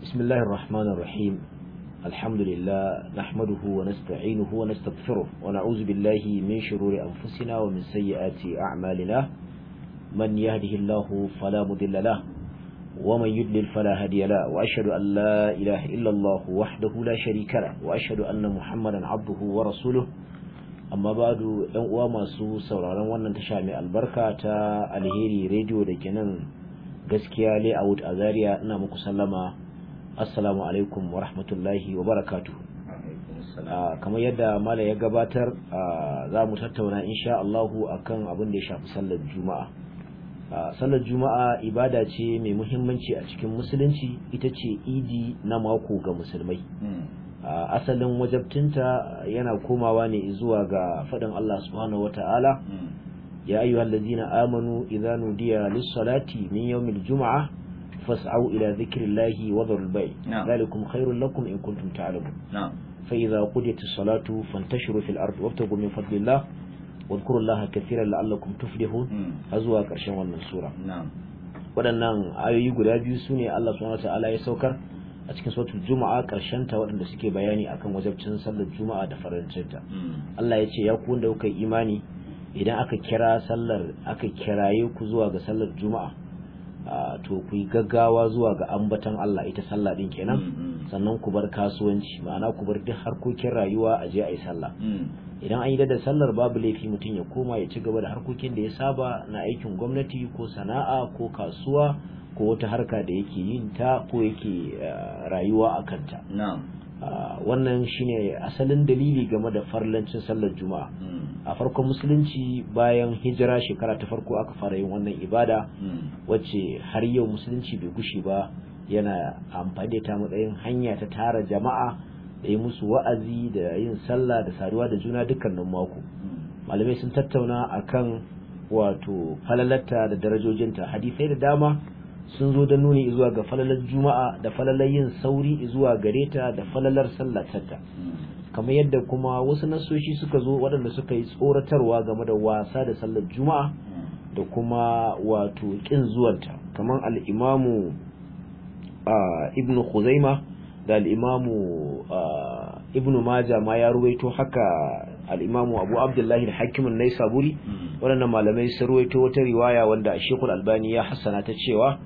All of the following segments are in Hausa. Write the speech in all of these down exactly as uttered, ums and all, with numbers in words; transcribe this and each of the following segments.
بسم الله الرحمن الرحيم الحمد لله نحمده ونستعينه ونستغفره ونعوذ بالله من شرور أنفسنا ومن سيئات أعمالنا من يهده الله فلا مضل له ومن يضلل فلا هادي له وأشهد أن لا إله إلا الله وحده لا شريك له وأشهد أن محمدا عبده ورسوله amma badu ɗan uwa masu sauraron wannan tasha mai albarka ta Alheri Radio da ke nan gaskiya layout a Zaria, ina muku sallama assalamu alaikum wa rahmatullahi wa barakatuh. Kamar yadda mala ya gabatar, za mu tattauna insha Allahu akan abin da ya shafi sallar juma'a. Sallar juma'a ibada ce mai muhimmanci a cikin musulunci, ita ce idi na mako ga musulmai. Asalin wajabtinta yana komawa ne zuwa ga faɗin Allah subhanahu wata'ala ya ayyuhal ladzina amanu idza nudiya lis-salati min yawmil jum'ah fas'au ila dhikrillahi wa dharul bay' dhalikum khairul lakum in kuntum ta'lamun fa idza qudiyatis salatu fantashiru fil ardi wabtagu min fadlillah wadhkurullaha katiran la'allakum tuflihun azwa karshen wannan sura. Waɗannan ayoyi guda biyu sune Allah subhanahu wata'ala ya saukar a cikin suratul juma'a karshen ta waɗanda suke bayani akan wajibcin sallar juma'a da farancinta. Allah ya ce ya ku wanda kuka imani idan aka kira sallar aka kiraye ku zuwa ga sallar juma'a to ku yi gaggawa zuwa ga ambatan Allah, ita sallah din kenan, sannan ku bar kasuwanci, ma'ana ku bar duk harkokin rayuwa a je a yi sallah. Idan an yi da sallar babu laifi mutum ya koma ya ci gaba da harkokin da ya saba na aikin gwamnati ko sana'a ko kasuwa ko wata harka da yake yin ta ko yake rayuwa a kanta. Wannan shine asalin dalili game da farlancin sallar juma'a. A farkon musulunci bayan hijira shekara ta farko aka fara yin wannan ibada wacce har yau musulunci bai gushi ba yana amfani da ta matsayin hanya ta tara jama'a da yi musu wa'azi da yin sallah da saduwa da juna dukkanin mako. Malamai sun tattauna akan wato falalarta da darajojinta, hadisai da dama sun zo da nuni zuwa ga falalar juma'a da falalar yin sauri zuwa gare ta da falalar sallatarta, kamar yadda kuma wasu nasoshi suka zo waɗanda suka yi tsoratarwa game da wasa da sallar juma'a da kuma wato kin zuwanta, kamar al-imamu ibnu khuzaima da al-imamu ibnu majah ma ya ruwaito haka al-imamu abu abdullahi al-hakim an-naisaburi. waɗannan malamai sun ruwaito wata riwaya wanda Sheikhul Albani ya hassana ta cewa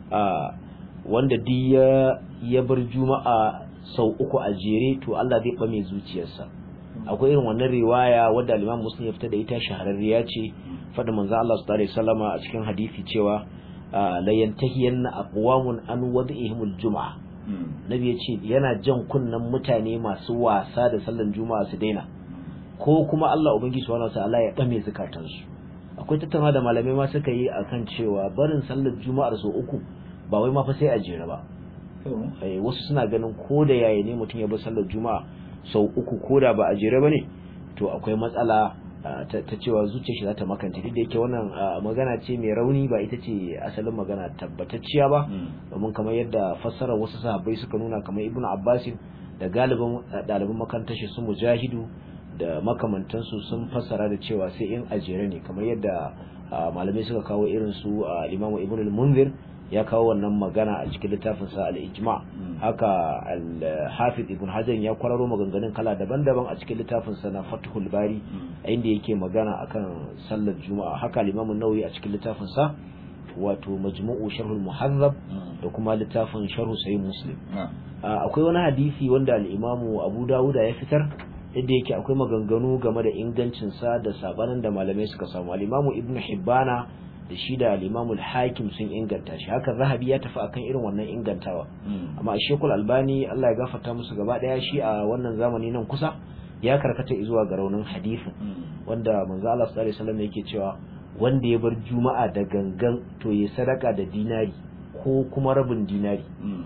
wanda duk ya bar juma'a sau uku a jere to Allah zai bame zuciyarsa. Akwai irin wannan riwaya wadda al-Imam Muslim ya fita da ita, shahararriya ce, fada manzo Allah sallallahu alaihi wasallama a cikin hadisi cewa la yantahiyanna aqwamun an wad'ihimul juma'a. Nabi ya ce yana jan kunnan mutane masu wasa da sallan juma'a su daina, ko kuma Allah ubangiji subhanahu wataala ya bame zakatansu. Akwai tattauna da malamai ma suka yi akan cewa barin sallar juma'ar sau uku ba wai ma fa sai a jere ba. Eh wasu suna ganin ko da yayi ne mutum ya bar sallar juma'a sau uku ko da ba a jere bane to akwai matsala ta cewa zuciyar shi za ta makanta. Duk da yake wannan magana ce mai rauni, ba ita ce asalin magana tabbatacciya ba, domin kamar yadda fassarar wasu sahabbai suka nuna, kamar Ibn Abbas da galibin ɗaliban makarantar shi su Mujahidu da makamantansu sun fassara da cewa sai in ajere ne, kamar yadda malamai suka kawo irin su Imam Ibn al-Munzir ya kawo wannan magana a cikin littafin sa al-Ijma'. Haka al-Hafiz Ibn Hajar ya kwararo maganganun kala daban-daban a cikin littafin sa na Fathul Bari, inda yake magana akan sallar Juma'a. Haka al-Imam an-Nawawi a cikin littafin sa wato Majmu'u Sharh al-Muhazzab da kuma littafin Sharh Sahih Muslim. Akwai wani hadisi wanda al-Imam Abu Dawud ya fitar, yadda yake akwai maganganu game da ingancinsa da sabanin da malamai suka samu. Al-Imamu Ibn Hibbana da shi da al-Imamu al-Hakim sun inganta shi, haka Zahabi ya tafi akan irin wannan ingantawa. Amma Sheikhul Albani Allah ya gafarta musu gaba daya, shi a wannan zamani nan kusa ya karkata zuwa ga raunin hadisin, wanda manzo Allah sallallahu alaihi wasallam yake cewa wanda ya bar juma'a da gangan to ya sadaka da dinari ko kuma rabin dinari,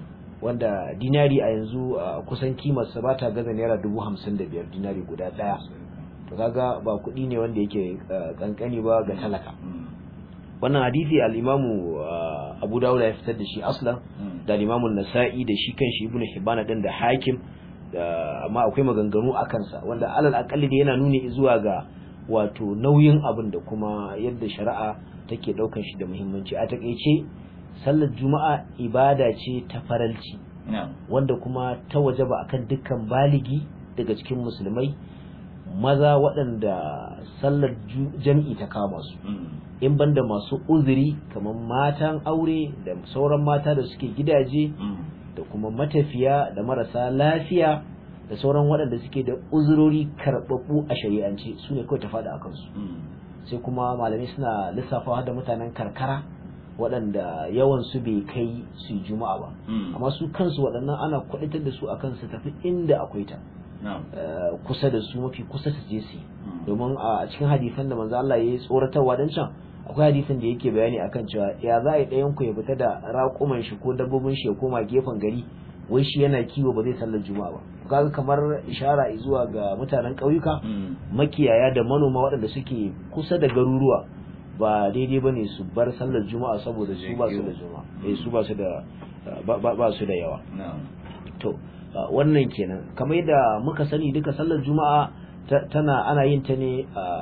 wanda dinari a yanzu kusan kimarsa ba ta gaza naira dubu hamsin da biyar dinari guda daya. To kaga ba kuɗi ne wanda yake kankani ba ga talaka. Wannan hadisi al-Imamu Abu Dawud ya fitar da shi aslan, da al-Imamu Nasa'i da shi kanshi Ibn Hibban din da Hakim, amma akwai maganganu akan sa wanda alal aqalli da yana nuni zuwa ga wato nauyin abin da kuma yadda shari'a take daukan shi da muhimmanci. A takeice sallar juma'a ibada ce ta faralci wanda kuma ta wajaba akan dukkan baligi daga cikin musulmai maza waɗanda sallar jam'i ta kama su in banda masu uzuri kamar matan aure da sauran mata da suke gidaje da kuma matafiya da marasa lafiya da sauran waɗanda suke da uzurori karɓaɓɓu a shari'ance su ne kawai ta faɗa a kansu sai kuma malamai suna lissafawa da mutanen karkara waɗanda yawan su bai kai su yi juma'a ba amma su kansu waɗannan ana kwaɗitar da su akan su tafi inda akwai ta kusa da su mafi kusa su je su domin a cikin hadisan da manzo Allah ya yi tsoratarwa dan can akwai hadisin da yake bayani akan cewa ya za a yi ɗayan ku ya fita da raƙuman shi ko dabbobin shi ya koma gefen gari wai shi yana kiwo ba zai sallar juma'a ba kaga kamar ishara zuwa ga mutanen ƙauyuka makiyaya da manoma waɗanda suke kusa da garuruwa ba daidai bane su bar sallar juma'a saboda su ba su da juma'a eh su ba su da ba su da yawa to wannan kenan kamar yadda muka sani duka sallar juma'a tana ana yin ta ne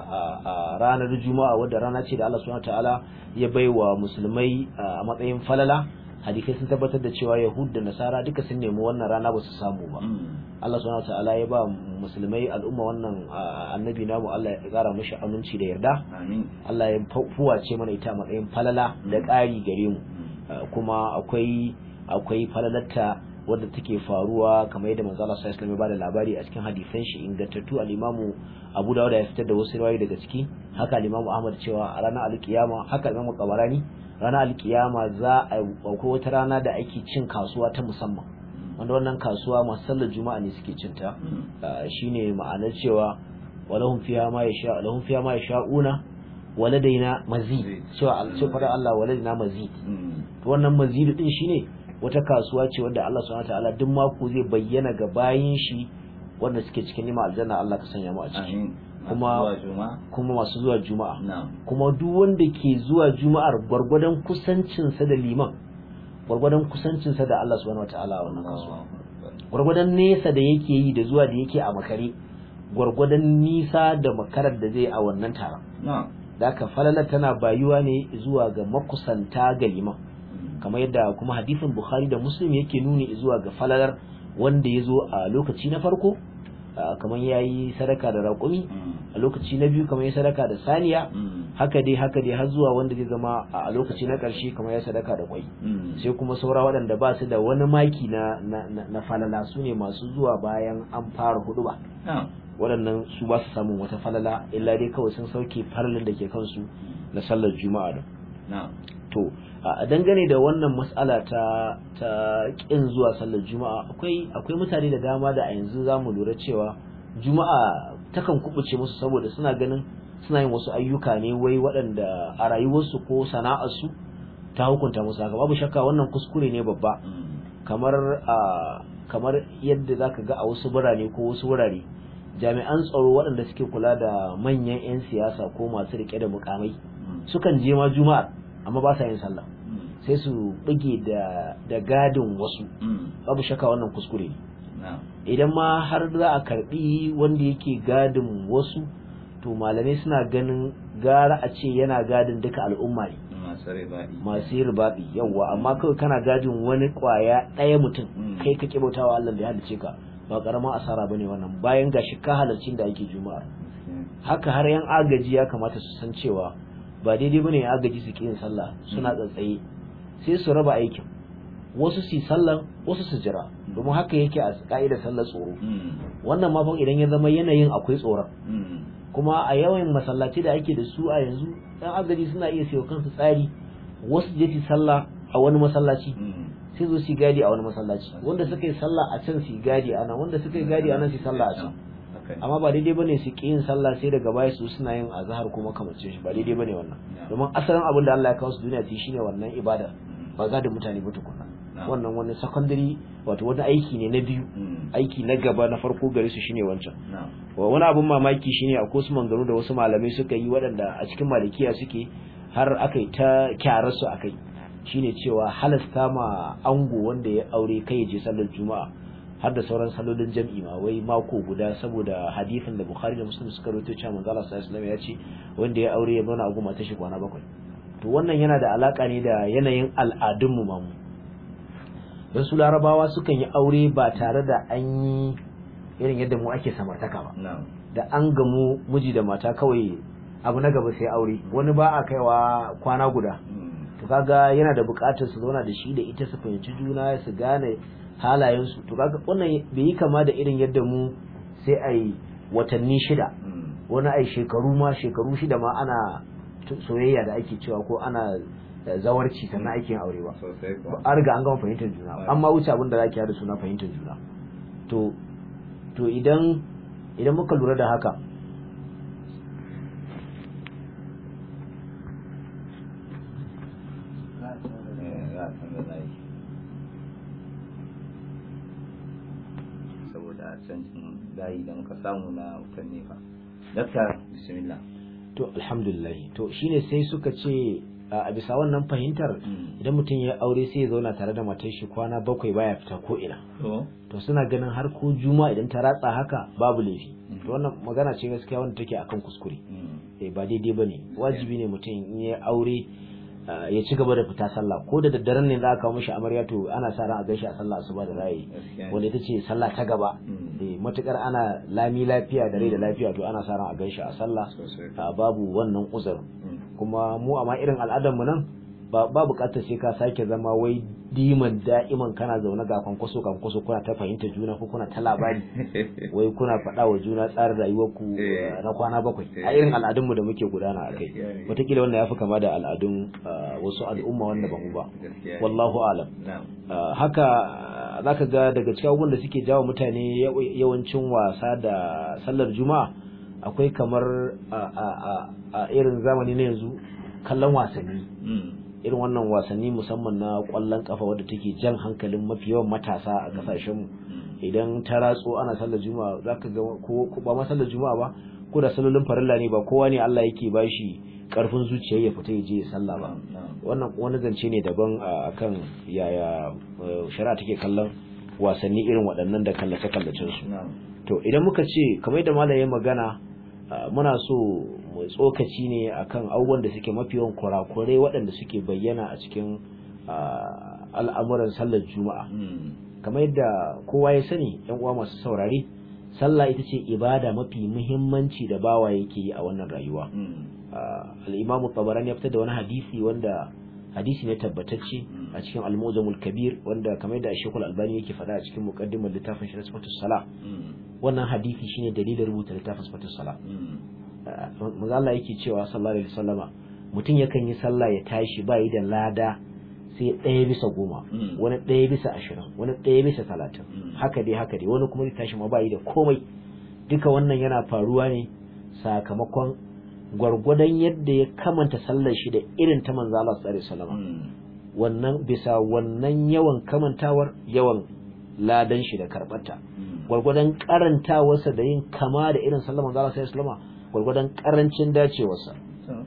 a ranar juma'a wadda rana ce da Allah subhanahu wataala ya baiwa musulmai a matsayin falala hadisai sun tabbatar da cewa yahud da nasara duka sun nemi wannan rana ba su samu ba Allah subhanahu wataala ya ba musulmai al'umma wannan annabi namu Allah ya kara mishi aminci da yarda Allah ya fuwace mana ita a matsayin falala da ƙari gare mu kuma akwai akwai falalarta wadda take faruwa kamar yadda manzo Allah sallallahu alaihi wasallam ya bada labari a cikin hadisan shi ingantattu al-Imam Abu Dawud ya fitar da wasu riwayoyi daga ciki haka al-Imam Ahmad cewa a ranar al-Qiyama haka al-Imam Qabarani ranar al-Qiyama za a akwai wata rana da ake cin kasuwa ta musamman wanda wannan kasuwa masu sallar juma'a ne suke cin ta shine ma'anar cewa walahum fiha ma yasha lahum fiha ma yasha'una waladaina mazid cewa al-sifar Allah waladaina mazid wannan mazid din shine wata kasuwa ce wanda Allah subhanahu wataala duk mako zai bayyana ga bayin shi wanda suke cikin nima aljanna Allah ka sanya mu a ciki kuma kuma masu zuwa juma'a kuma duk wanda ke zuwa juma'ar gwargwadon kusancin sa da liman gwargwadon kusancin sa da Allah subhanahu wataala wannan kasuwa gwargwadon nesa da yake yi da zuwa da yake a makare gwargwadon nisa da makarar da zai a wannan taron da ka falala tana bayuwa ne zuwa ga makusanta ga liman kamar yadda kuma hadisin Bukhari da Muslim yake nuni zuwa ga falalar wanda ya zo a lokaci na farko kamar ya yi sadaka da raƙumi a lokaci na biyu kamar ya sadaka da saniya haka dai haka dai har zuwa wanda zai zama a lokaci na ƙarshe kamar ya sadaka da kwai sai kuma saura waɗanda ba su da wani maki na na falala su ne masu zuwa bayan an fara huduba waɗannan su ba su samun wata falala illa dai kawai sun sauke faralin da ke kansu na sallar juma'a da to a dangane da wannan mas'ala ta ta kin zuwa sallar juma'a akwai akwai mutane da dama da a yanzu zamu lura cewa juma'a takan kubuce musu saboda suna ganin suna yin wasu ayyuka ne wai waɗanda a rayuwarsu ko sana'arsu ta hukunta musu haka babu shakka wannan kuskure ne babba kamar a kamar yadda zaka ga a wasu birane ko wasu wurare jami'an tsaro waɗanda suke kula da manyan 'yan siyasa ko masu rike da mukamai sukan je ma juma'a amma ba sa yin sallah sai su buge da da gadin wasu babu shakka wannan kuskure ne idan ma har za a karbi wanda yake gadin wasu to malamai suna ganin gara a ce yana gadin duka al'umma ne masu ribaɗi yawa amma kawai kana gadin wani kwaya ɗaya mutum kai ka kibautawa Allah da ya halice ka ba karama asara bane wannan bayan gashi ka halarcin da ake juma'a haka har yan agaji ya kamata su san cewa ba daidai bane ya agaji su yin sallah suna tsatsaye sai su raba aikin wasu su sallan wasu su jira domin haka yake a ka'idar sallar tsoro wannan ma fa idan ya zama yanayin akwai tsoron kuma a yawan masallaci da ake da su a yanzu dan agaji suna iya sayo kansu tsari wasu je su sallah a wani masallaci sai zo su gadi a wani masallaci wanda suka yi sallah a can su gadi a nan wanda suka yi gadi a nan su sallah a can amma ba daidai bane su ki yin sallah sai daga baya su suna yin azhar kuma kamacin shi ba daidai bane wannan domin asalin abin da Allah ya kawo su duniya ci shine wannan ibada ba ga da mutane ba tukuna wannan wani secondary wato wani aiki ne na biyu aiki na gaba na farko gare su shine wancan wani abun mamaki shine akwai su manganu da wasu malamai suka yi waɗanda a cikin malikiya suke har aka yi ta kyarar su akai shine cewa halasta ma ango wanda ya aure kai ya je sallar juma'a har da sauran salolin jam'i ma wai mako guda saboda hadisin da Bukhari da Muslim suka rawaito cewa manzo Allah sallallahu alaihi wasallam ya ce wanda ya aure ya zauna a goma ta shi kwana bakwai to wannan yana da alaka ne da yanayin al'adun mu mamu don su larabawa sukan yi aure ba tare da an yi irin yadda mu ake samartaka ba da an gamu miji da mata kawai abu na gaba sai aure wani ba a kaiwa kwana guda to kaga yana da bukatar su zauna da shi da ita su fahimci juna su gane halayen su to kaga wannan bai yi kama da irin yadda mu sai ai watanni shida wani ai shekaru ma shekaru shida ma ana soyayya da ake cewa ko ana zawarci sannan ake yin aure ba an riga an gama fahimtar juna amma wuce abin da zaki da suna fahimtar juna to to idan idan muka lura da haka saboda canjin layi da muka samu na wutan nefa dakta bismillah to alhamdulillah to shine sai suka ce a bisa wannan fahimtar idan mutum ya aure sai ya zauna tare da matar shi kwana bakwai baya fita ko ina to suna ganin har ko juma idan ta ratsa haka babu laifi to wannan magana ce gaskiya wanda take akan kuskure eh ba daidai bane wajibi ne mutum in ya aure ya ci gaba da fita sallah ko da daddaren ne za a kawo mishi amarya to ana sa ran a gaishe a sallah asuba da rayi wanda ita ce sallah ta gaba eh matukar ana lami lafiya da rai da lafiya to ana sa ran a gaishe a sallah babu wannan uzur kuma mu amma irin al'adar mu nan ba ba bukatar sai ka sake zama wai diman da'iman kana zaune ga kwankwaso kwankwaso kuna ta fahimta juna ko kuna ta labari wai kuna faɗa wa juna tsarin rayuwar ku na kwana bakwai a irin al'adun mu da muke gudana a kai wataƙila wannan ya fi kama da al'adun wasu al'umma wanda ba mu ba wallahu alam haka zaka ga daga cikin abubuwan da suke jawo mutane yawancin wasa da sallar juma'a akwai kamar a irin zamani na yanzu kallon wasanni irin wannan wasanni musamman na kwallon kafa wadda take jan hankalin mafi yawan matasa a kasashen mu idan ta ratso ana sallar juma'a zaka ga ko ba ma sallar juma'a ba ko da sallolin farilla ne ba kowa ne Allah yake bashi karfin zuciya ya fita ya je ya sallah ba wannan wani zance ne daban akan yaya shari'a take kallon wasanni irin waɗannan da kallace kallacen su to idan muka ce kamar da malamin magana muna so mu tsokaci ne akan abubuwan da suke mafi yawan kurakurai waɗanda suke bayyana a cikin al'amuran sallar juma'a kamar yadda kowa ya sani yan uwa masu saurare sallah ita ce ibada mafi muhimmanci da bawa yake yi a wannan rayuwa al-Imam Tabarani ya fitar da wani hadisi wanda hadisi ne tabbatacce a cikin al-Mu'jamul Kabir wanda kamar yadda Sheikh Al-Albani yake faɗa a cikin muqaddimar littafin shi Sifatus Salah wannan hadisi shine dalilin rubuta littafin Sifatus Salah manzo Allah yake cewa sallallahu alaihi wasallama mutum yakan yi sallah ya tashi bai da lada sai ɗaya bisa goma wani ɗaya bisa ashirin wani ɗaya bisa talatin haka dai haka dai wani kuma zai tashi ma bai da komai duka wannan yana faruwa ne sakamakon gwargwadon yadda ya kamanta sallar shi da irin ta manzo Allah sallallahu alaihi wasallama wannan bisa wannan yawan kamantawar yawan ladan shi da karbarta gwargwadon karantawarsa da yin kama da irin sallar manzo Allah sallallahu alaihi wasallama gwargwadon karancin dacewarsa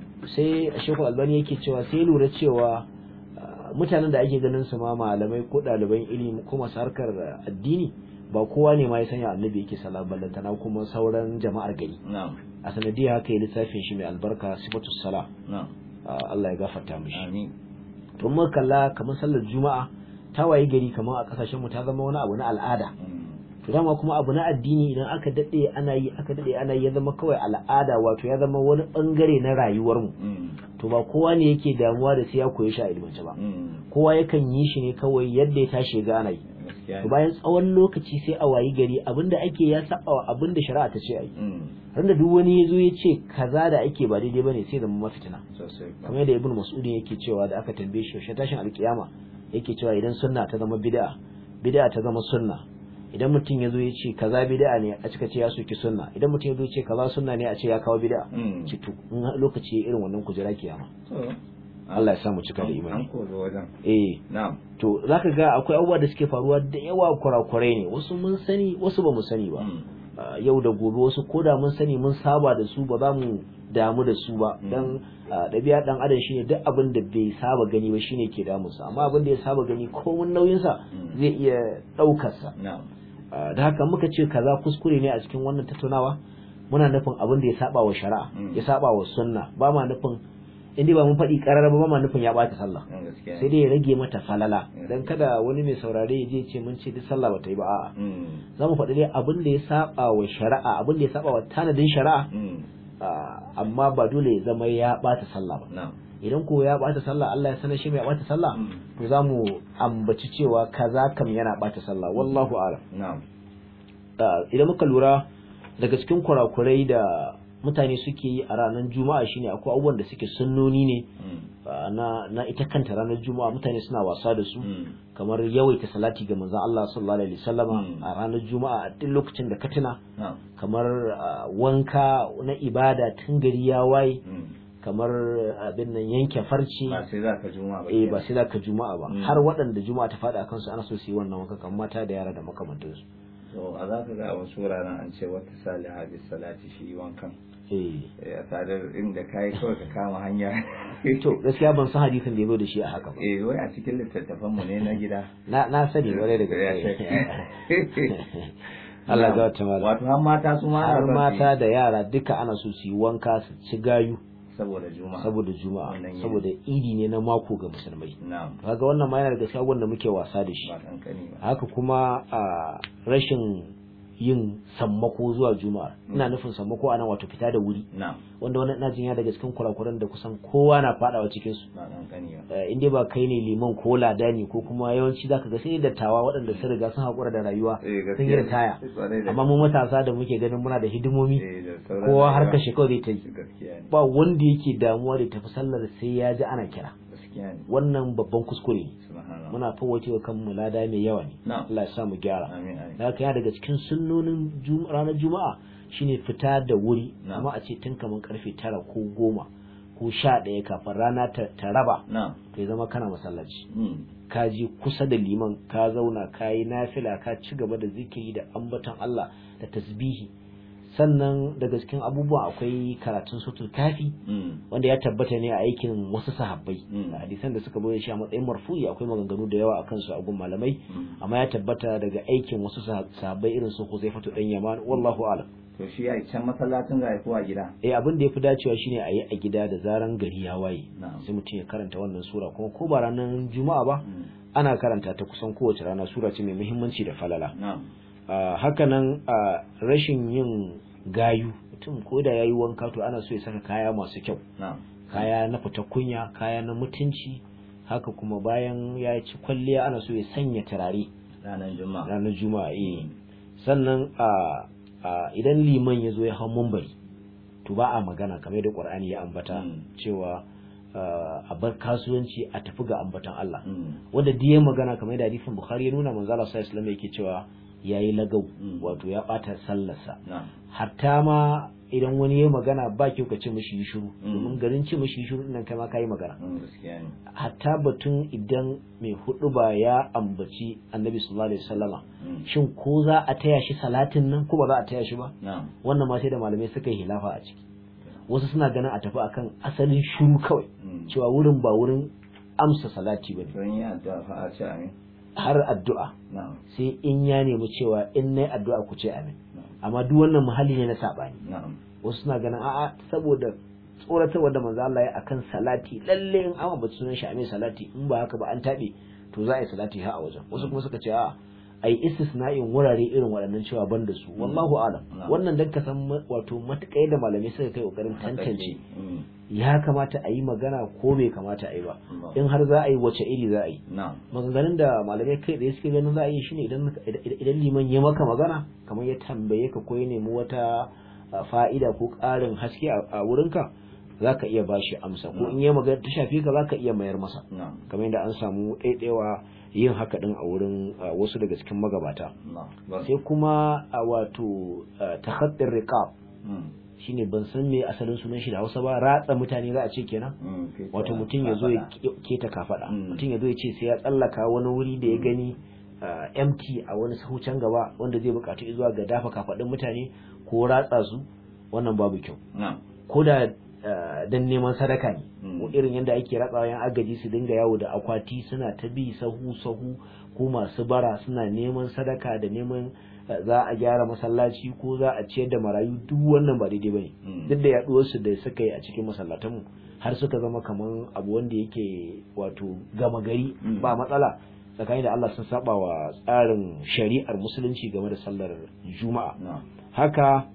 sai Sheikh Albani yake cewa sai lura cewa mutanen da ake ganin su ma malamai ko ɗaliban ilimi ko masu harkar addini ba kowa ne ma ya sanya annabi yake sallah ballantana kuma sauran jama'ar gari a sanadiyar haka ya lissafin shi mai albarka sifatus sala Allah ya gafarta mishi to mun kalla kamar sallar juma'a ta waye gari kamar a kasashen mu ta zama wani abu na al'ada to dama kuma abu na addini idan aka dade ana yi aka dade ana yi ya zama kawai al'ada wato ya zama wani bangare na rayuwar mu to ba kowa ne yake damuwa da sai ya koyi shi a ilmance ba kowa yakan yi shi ne kawai yadda ya tashi ga ana yi to bayan tsawon lokaci sai a wayi gari abinda ake ya saba wa abinda shari'a ta ce ai randa duk wani yazo ya ce kaza da ake ba daidai bane sai zama mafitina kamar yadda ibnu mas'ud yake cewa da aka tambaye shi yaushe tashin alkiyama yake cewa idan sunna ta zama bid'a bid'a ta zama sunna idan mutum yazo ya ce kaza bid'a ne a cika ce ya soki sunna idan mutum yazo ya ce kaza sunna ne a ce ya kawo bid'a ci to in lokaci irin wannan kujera kiyama Allah ya samu cika da imani eh na'am to zaka ga akwai abubuwa da suke faruwa da yawa kurakurai ne wasu mun sani wasu ba mu sani ba yau da gobe wasu koda mun sani mun saba da su ba za mu damu da su ba dan ɗabi'a dan adam shine duk abin da bai saba gani ba shine ke damu sa amma abin da ya saba gani komun nauyin sa zai iya daukar sa da haka muka ce kaza kuskure ne a cikin wannan tattaunawa muna nufin abin da ya saba wa shari'a ya saba wa sunna ba ma nufin inda ba mun faɗi ƙarar ba ma nufin ya ɓata sallah sai dai ya rage mata falala dan kada wani mai saurare ya je ce mun ce duk sallah ba ta yi ba a'a za mu faɗi dai abin da ya saba wa shari'a abin da ya saba wa tanadin shari'a amma ba dole ya zama ya ɓata sallah ba idan ko ya ɓata sallah Allah ya sanar shi mai ɓata sallah to za mu ambaci cewa kaza kam yana ɓata sallah wallahu a'lam idan muka lura daga cikin kurakurai da mutane suke yi a ranar juma'a shine akwai abubuwan da suke sunnoni ne na na ita kanta ranar juma'a mutane suna wasa da su kamar yawaita salati ga manzon Allah sallallahu alaihi wasallama a ranar juma'a a duk lokacin da ka tuna kamar wanka na ibada tun gari ya waye kamar abin nan yanke farci ba sai za ka juma'a ba eh ba sai za ka juma'a ba har waɗanda juma'a ta faɗa kansu ana so su yi wannan wanka kamar mata da yara da makamantansu to a za ka ga wasu wuraren an ce wata saliha bis salati shi wankan eh a tsadar inda kai kawai ka kama hanya to gaskiya ban san hadisin da yazo da shi a haka ba eh wai a cikin littattafan mu ne na gida na na sani ware daga Allah ga ta mala wato har mata su ma har mata da yara duka ana so su yi wanka su ci gayu saboda juma'a saboda juma'a saboda idi ne na mako ga musulmai kaga wannan ma yana da gaskiya wanda muke wasa da shi haka kuma a rashin yin sammako zuwa juma'a ina nufin sammako anan wato fita da wuri wanda wannan ina jin ya daga cikin kurakuran da kusan kowa na fadawa cikin su in dai ba kai ne liman ko ladani ko kuma yawanci zaka ga sai dattawa waɗanda sun riga sun hakura da rayuwa sun yi ritaya amma mu matasa da muke ganin muna da hidimomi kowa har kashe kawai zai ta yi ba wanda yake damuwa da tafi sallar sai ya ji ana kira wannan babban kuskure muna fawace wa kanmu lada mai yawa ne Allah ya sa mu gyara haka yana daga cikin sunnonin ranar juma'a shine fita da wuri kuma a ce tun kaman karfe tara ko goma ko sha ɗaya kafin rana ta raba to ya zama kana masallaci ka je kusa da liman ka zauna ka yi nafila ka ci gaba da zikiri da ambaton Allah da tasbihi sannan daga cikin abubuwa akwai karatun sutul kafi wanda ya tabbata ne a aikin wasu sahabbai hadisan da suka bayyana shi a matsayin marfu'i akwai maganganu da yawa akan su a gun malamai amma ya tabbata daga aikin wasu sahabbai irin su Huzaifatu dan Yaman wallahu a'lam to shi a can masallacin ga ko a gida eh abin da yafi dacewa shine a yi a gida da zaran gari ya waye sai mutum ya karanta wannan sura kuma ko ba ranar juma'a ba ana karanta ta kusan kowace rana sura ce mai muhimmanci da falala hakanan rashin yin gayu mutum ko da yayi wanka to ana so ya saka kaya masu kyau kaya na fita kunya kaya na mutunci haka kuma bayan ya ci kwalliya ana so ya sanya turare ranar juma'a ranar juma'a eh sannan a idan liman ya zo ya hau munbari to ba a magana kamar da Qur'ani ya ambata cewa a bar kasuwanci a tafi ga ambatan Allah wanda diye magana kamar da hadisin Bukhari ya nuna manzo Allah sallallahu alaihi wasallam yake cewa yayi lagau wato ya bata sallarsa hatta ma idan wani ya magana ba kyau ka ce mishi shiru domin garin ce mishi shiru nan kai ma kai magana hatta batun idan mai hudu ba ya ambaci Annabi sallallahu alaihi wasallama shin ko za a taya shi salatin nan ko ba za a taya shi ba wannan ma sai da malamai suka yi hilafa a ciki wasu suna ganin a tafi akan asalin shiru kawai cewa wurin ba wurin amsa salati bane don yi addu'a fa a ce amin har addu'a sai in ya nemi cewa in nayi addu'a ku ce amin amma duk wannan muhalli ne na sabani wasu suna ganin a'a saboda tsoratarwa da manzo Allah ya akan salati lalle in amma ba sunan shi amin salati in ba haka ba an tabe to za a yi salati ha a wajen wasu kuma suka ce a'a ai istisna'in wurare irin waɗannan cewa ban da su wallahu alam wannan dan ka san wato matuƙai da malamai suka kai kokarin tantance ya kamata a yi magana ko bai kamata a yi ba in har za a yi wace iri za a yi maganganun da malamai kai da suke ganin za a yi shine idan idan liman ya maka magana kamar ya tambaye ka ko ya nemi wata fa'ida ko ƙarin haske a wurinka za ka iya bashi amsa ko in ya magana ta shafi ka za ka iya mayar masa kamar yadda an samu ɗaiɗaiwa yin haka din a wurin wasu daga cikin magabata sai kuma a wato takhaddar riqab shine ban san me asalin sunan shi da Hausa ba ratsa mutane za a ce kenan wato mutum ya zo ya keta kafada mutum ya zo ya ce sai ya tsallaka wani wuri da ya gani empty a wani sahucan gaba wanda zai bukatu zuwa ga dafa kafadin mutane ko ratsa su wannan babu kyau ko da dan neman sadaka ne ko irin yadda ake ratsawa yan agaji su dinga yawo da akwati suna ta bi sahu sahu ko masu bara suna neman sadaka da neman za a gyara masallaci ko za a ciyar da marayu, duk wannan ba daidai bane. Duk da yaduwar su da suka yi a cikin masallatan mu har suka zama kaman abu wanda yake wato gama gari ba matsala, tsakanin da Allah sun saba wa tsarin shari'ar musulunci game da sallar juma'a. Haka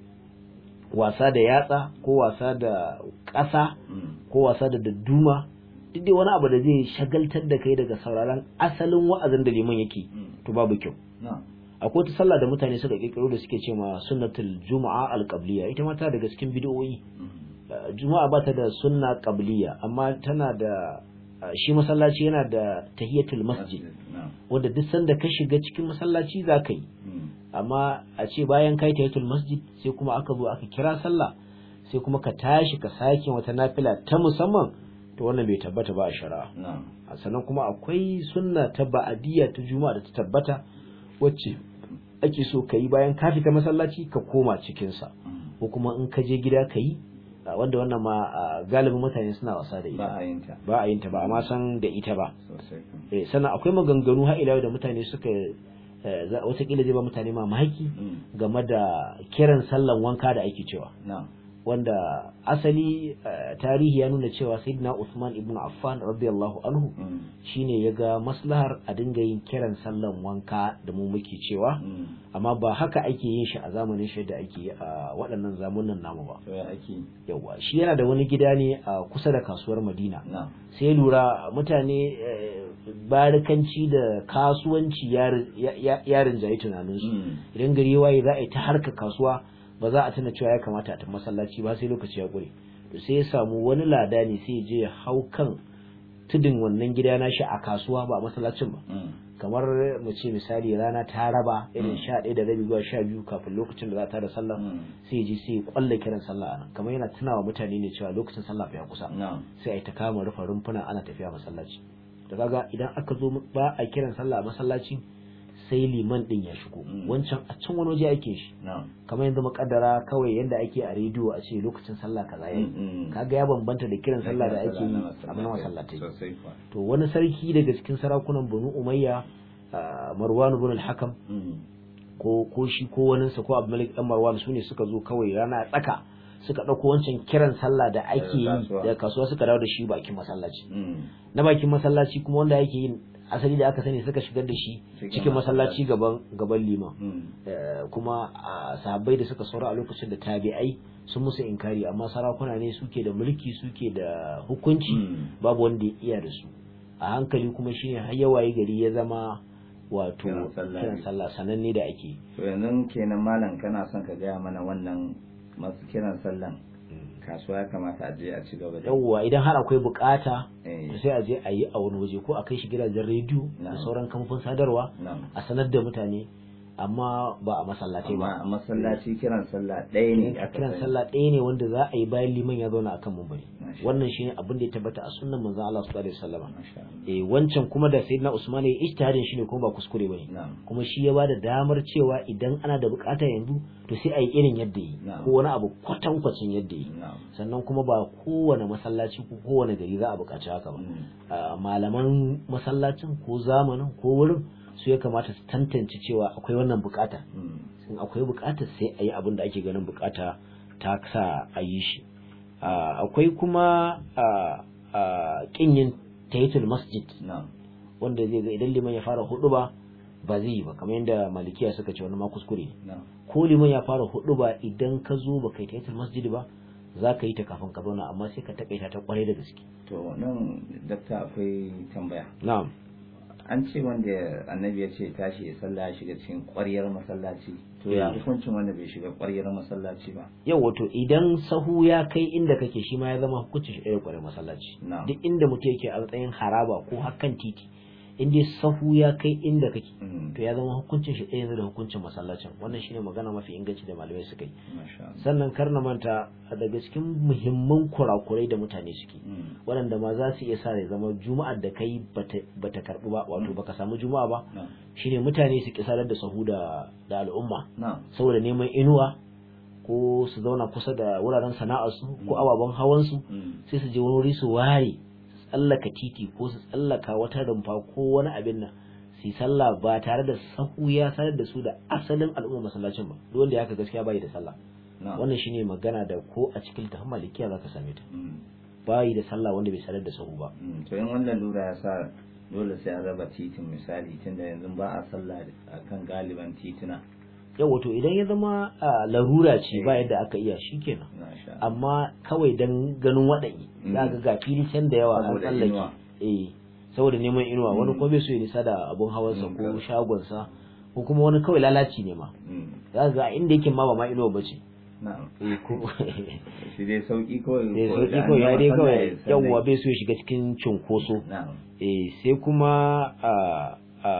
wasa da yatsa ko wasa da ƙasa ko wasa da dadduma, duk dai wani abu da zai shagaltar da kai daga sauraron asalin wa'azin da liman yake, to babu kyau. Akwai wata sallah da mutane suka kirkiro da suke cewa sunnatul juma'a al-qabliya, ita ma ta daga cikin bid'o'i. Juma'a ba ta da sunna qabliya, amma tana da shi masallaci yana da tahiyatul masjid wanda duk sanda ka shiga cikin masallaci za ka yi, amma a ce bayan kai tahiyatul masjid sai kuma aka zo aka kira sallah sai kuma ka tashi ka sake wata nafila ta musamman, to wannan bai tabbata ba a shari'a. Sannan kuma akwai sunna ta ba'adiyya ta juma'a da ta tabbata wacce ake so ka yi bayan ka fita masallaci ka koma cikinsa, ko kuma in ka je gida ka yi, wanda wannan ma galibin mutane suna wasa da ita, ba a yin ta ba a yin ta ba amma san da ita ba. Eh sannan akwai maganganu har ila da mutane suka watakila zai ba mutane mamaki game da kiran sallan wanka da ake cewa, wanda asali tarihi ya nuna cewa sayyidina Uthman ibn Affan radiyallahu anhu shine ya ga maslahar a dinga yin kiran sallan wanka da mu muke cewa, amma ba haka ake yin shi a zamanin shi da ake a waɗannan zamanin namu ba. Yawa shi yana da wani gida ne a kusa da kasuwar Madina, sai lura mutane barikanci da kasuwanci ya rinjaye tunaninsu, idan gari waye za a yi ta harka kasuwa ba za a tuna cewa ya kamata a tafi masallaci ba sai lokaci ya gure. To sai ya samu wani lada ne sai ya je ya hau kan tudun wannan gida na shi a kasuwa ba a masallacin ba, kamar mu ce misali rana ta raba irin sha ɗaya da rabi zuwa sha biyu kafin lokacin da za ta da sallah, sai ya je sai ya kwalla kiran sallah anan, kamar yana tunawa mutane ne cewa lokacin sallah fa ya kusa, sai a yi ta kama rufa rumfuna ana tafiya masallaci. To kaga idan aka zo ba a kiran sallah a masallaci sai liman din ya shigo, wancan a can wani waje ake shi, kamar yanzu makaddara kawai yanda ake a rediyo a ce lokacin sallah kaza yayi, kaga ya bambanta da kiran sallah da ake yi a masallatai. To wani sarki daga cikin sarakunan Banu Umayya, Marwan ibn al-Hakam ko ko shi ko wani sa ko Abdulmalik dan Marwan, su ne suka zo kawai rana tsaka suka ɗauko wancan kiran sallah da ake yi daga kasuwa suka dawo da shi bakin masallaci. Na bakin masallaci kuma wanda yake yin asali da aka sani suka shigar da shi cikin masallaci gaban gaban liman, kuma sahabbai da suka saura a lokacin da tabi'ai sun musu inkari, amma sarakuna ne suke da mulki suke da hukunci, babu wanda ya iya da su. A hankali kuma shine har yawaye gari ya zama wato kiran sallah sananne da ake. To yanzu kenan malam kana son ka gaya mana wannan masu kiran sallan kasuwa ya kamata a je a ci gaba da yawwa, idan har akwai bukata to sai a je a yi a wani waje, ko a kai shi gidajen rediyo da sauran kamfan sadarwa a sanar da mutane, amma ba a masallaci ba. A masallaci kiran sallah ɗaya ne aka kiran sallah ɗaya ne wanda za a yi bayan liman ya zauna akan mumbari. Wannan shine abin da ya tabbata a sunnan manzon Allah sallallahu alaihi wasallam. Eh wancan kuma da sayyidina Usman ya ijtihadin shi ne kuma ba kuskure bane, kuma shi ya bada damar cewa idan ana da bukata yanzu to sai a yi irin yadda yi ko wani abu kwatankwacin yadda yi. Sannan kuma ba kowane masallaci ko kowane gari za a bukaci haka ba. Malaman masallacin ko zamanin ko wurin su ya kamata su tantance cewa akwai wannan bukata, in akwai bukata sai a yi abin da ake ganin bukata ta sa a yi shi. Akwai kuma kin yin tahiyatul masjid, wanda zai ga idan liman ya fara hudu ba ba zai yi ba, kamar yadda malikiya suka ce wani ma kuskure ne. Ko liman ya fara hudu ba idan ka zo ba kai tahiyatul masjid ba za ka yi ta kafin ka zauna, amma sai ka takaita ta kwarai da gaske. To nan dakta akwai tambaya. Na'am. An ce wanda annabi ya ce tashi ya sallah ya shiga cikin ƙwaryar masallaci, to ya hukuncin wanda bai shiga ƙwaryar masallaci ba? Yau wato idan sahu ya kai inda kake shi ma ya zama hukuncin shi ɗaya ƙwaryar masallaci. Duk inda mutum yake a matsayin haraba ko hakan titi, in dai sahu ya kai inda kake to ya zama hukuncin shi ɗaya da hukuncin masallacin. Wannan shine magana mafi inganci da malamai suka yi. Sannan kar na manta daga cikin muhimman kurakurai da mutane suke, waɗanda ma za su iya sa ya zama juma'ar da kai bata karɓu ba, wato baka samu juma'a ba, shine mutane su ki sadar da sahu da da al'umma saboda neman inuwa, ko su zauna kusa da wuraren sana'arsu ko ababen hawansu, sai su je wani wuri su ware tsallaka titi ko su tsallaka wata rumfa ko wani abin nan su yi sallah ba tare da sahu ya sanar da su da asalin al'umma masallacin ba duk wanda ya ka gaskiya bai da sallah wannan shine magana da ko a cikin ta malikiya zaka same ta bai da sallah wanda bai sanar da sahu ba to in wannan lura ya sa dole sai a raba titin misali tunda yanzu ba a sallah akan galiban tituna yawa to idan ya zama larura ce ba yadda aka iya shikenan amma kawai dan ganin waɗanyi za ga ga fili can da yawa an tsallake eh saboda neman inuwa wani kuma bai so ya nisa da abun hawansa ko shagonsa ko kuma wani kawai lalaci ne ma za ga inda yake ma ba ma inuwa bace na'am eh ko shi dai sauki kawai ko sauki kawai ya dai kawai yawa bai so ya shiga cikin cunkoso eh sai kuma a a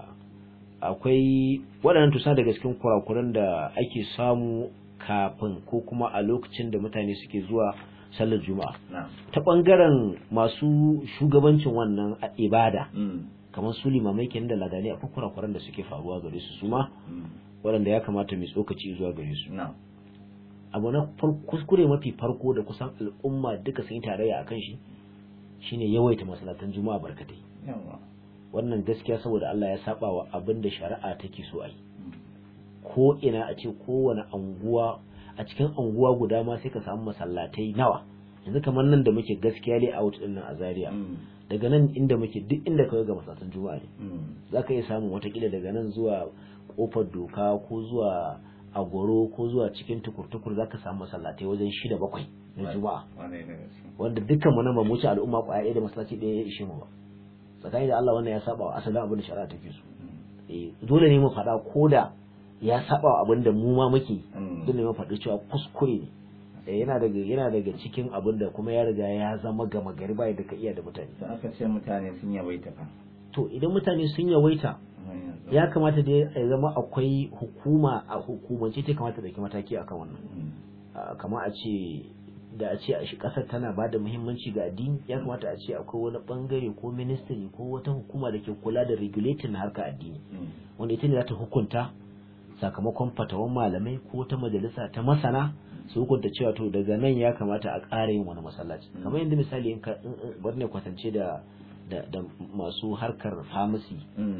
akwai waɗannan tusa daga cikin kurakuran da ake samu kafin ko kuma a lokacin da mutane suke zuwa sallar juma'a ta ɓangaren masu shugabancin wannan ibada kamar su limamai kenan da ladani akwai kurakuran da suke faruwa gare su suma waɗanda ya kamata mai tsokaci zuwa gare su abu na kuskure mafi farko da kusan al'umma duka sun yi tarayya akan shi shine yawaita masallatan juma'a barkatai wannan gaskiya saboda Allah ya saba wa abin da shari'a take so ai ko ina a ce kowane anguwa a cikin anguwa guda ma sai ka samu masallatai nawa yanzu kamar nan da muke gaskiya layout din nan a Zaria daga nan inda muke duk inda kawai ga masallatan juma'a ne zaka iya samun watakila daga nan zuwa kofar doka ko zuwa agoro ko zuwa cikin tukur-tukur zaka samu masallatai wajen shida bakwai na juma'a wanda dukkan mu nan ba mu ci al'umma kwaya ɗaya da masallaci ɗaya ya ishe mu ba tsakani da Allah wannan ya saba wa asalin abin da shari'a take so eh dole ne mu faɗa koda ya saba wa abin da mu ma muke dole ne mu faɗi cewa kuskure ne eh yana daga yana daga cikin abin da kuma ya riga ya zama gama gari bai da ka iya da mutane to aka ce mutane sun yawaita fa to idan mutane sun yawaita ya kamata da ya zama akwai hukuma a hukumance ta kamata da ke mataki akan wannan kamar a ce da a ce a shi kasar tana ba da muhimmanci ga addini ya kamata a ce akwai wani bangare ko ministry ko wata hukuma da ke kula da regulating harkar addini wanda ita ne za ta hukunta sakamakon fatawan malamai ko ta majalisa ta masana su hukunta cewa to daga nan ya kamata a ƙara yin wani masallaci kamar yadda misali in ka ne kwatance da da masu harkar pharmacy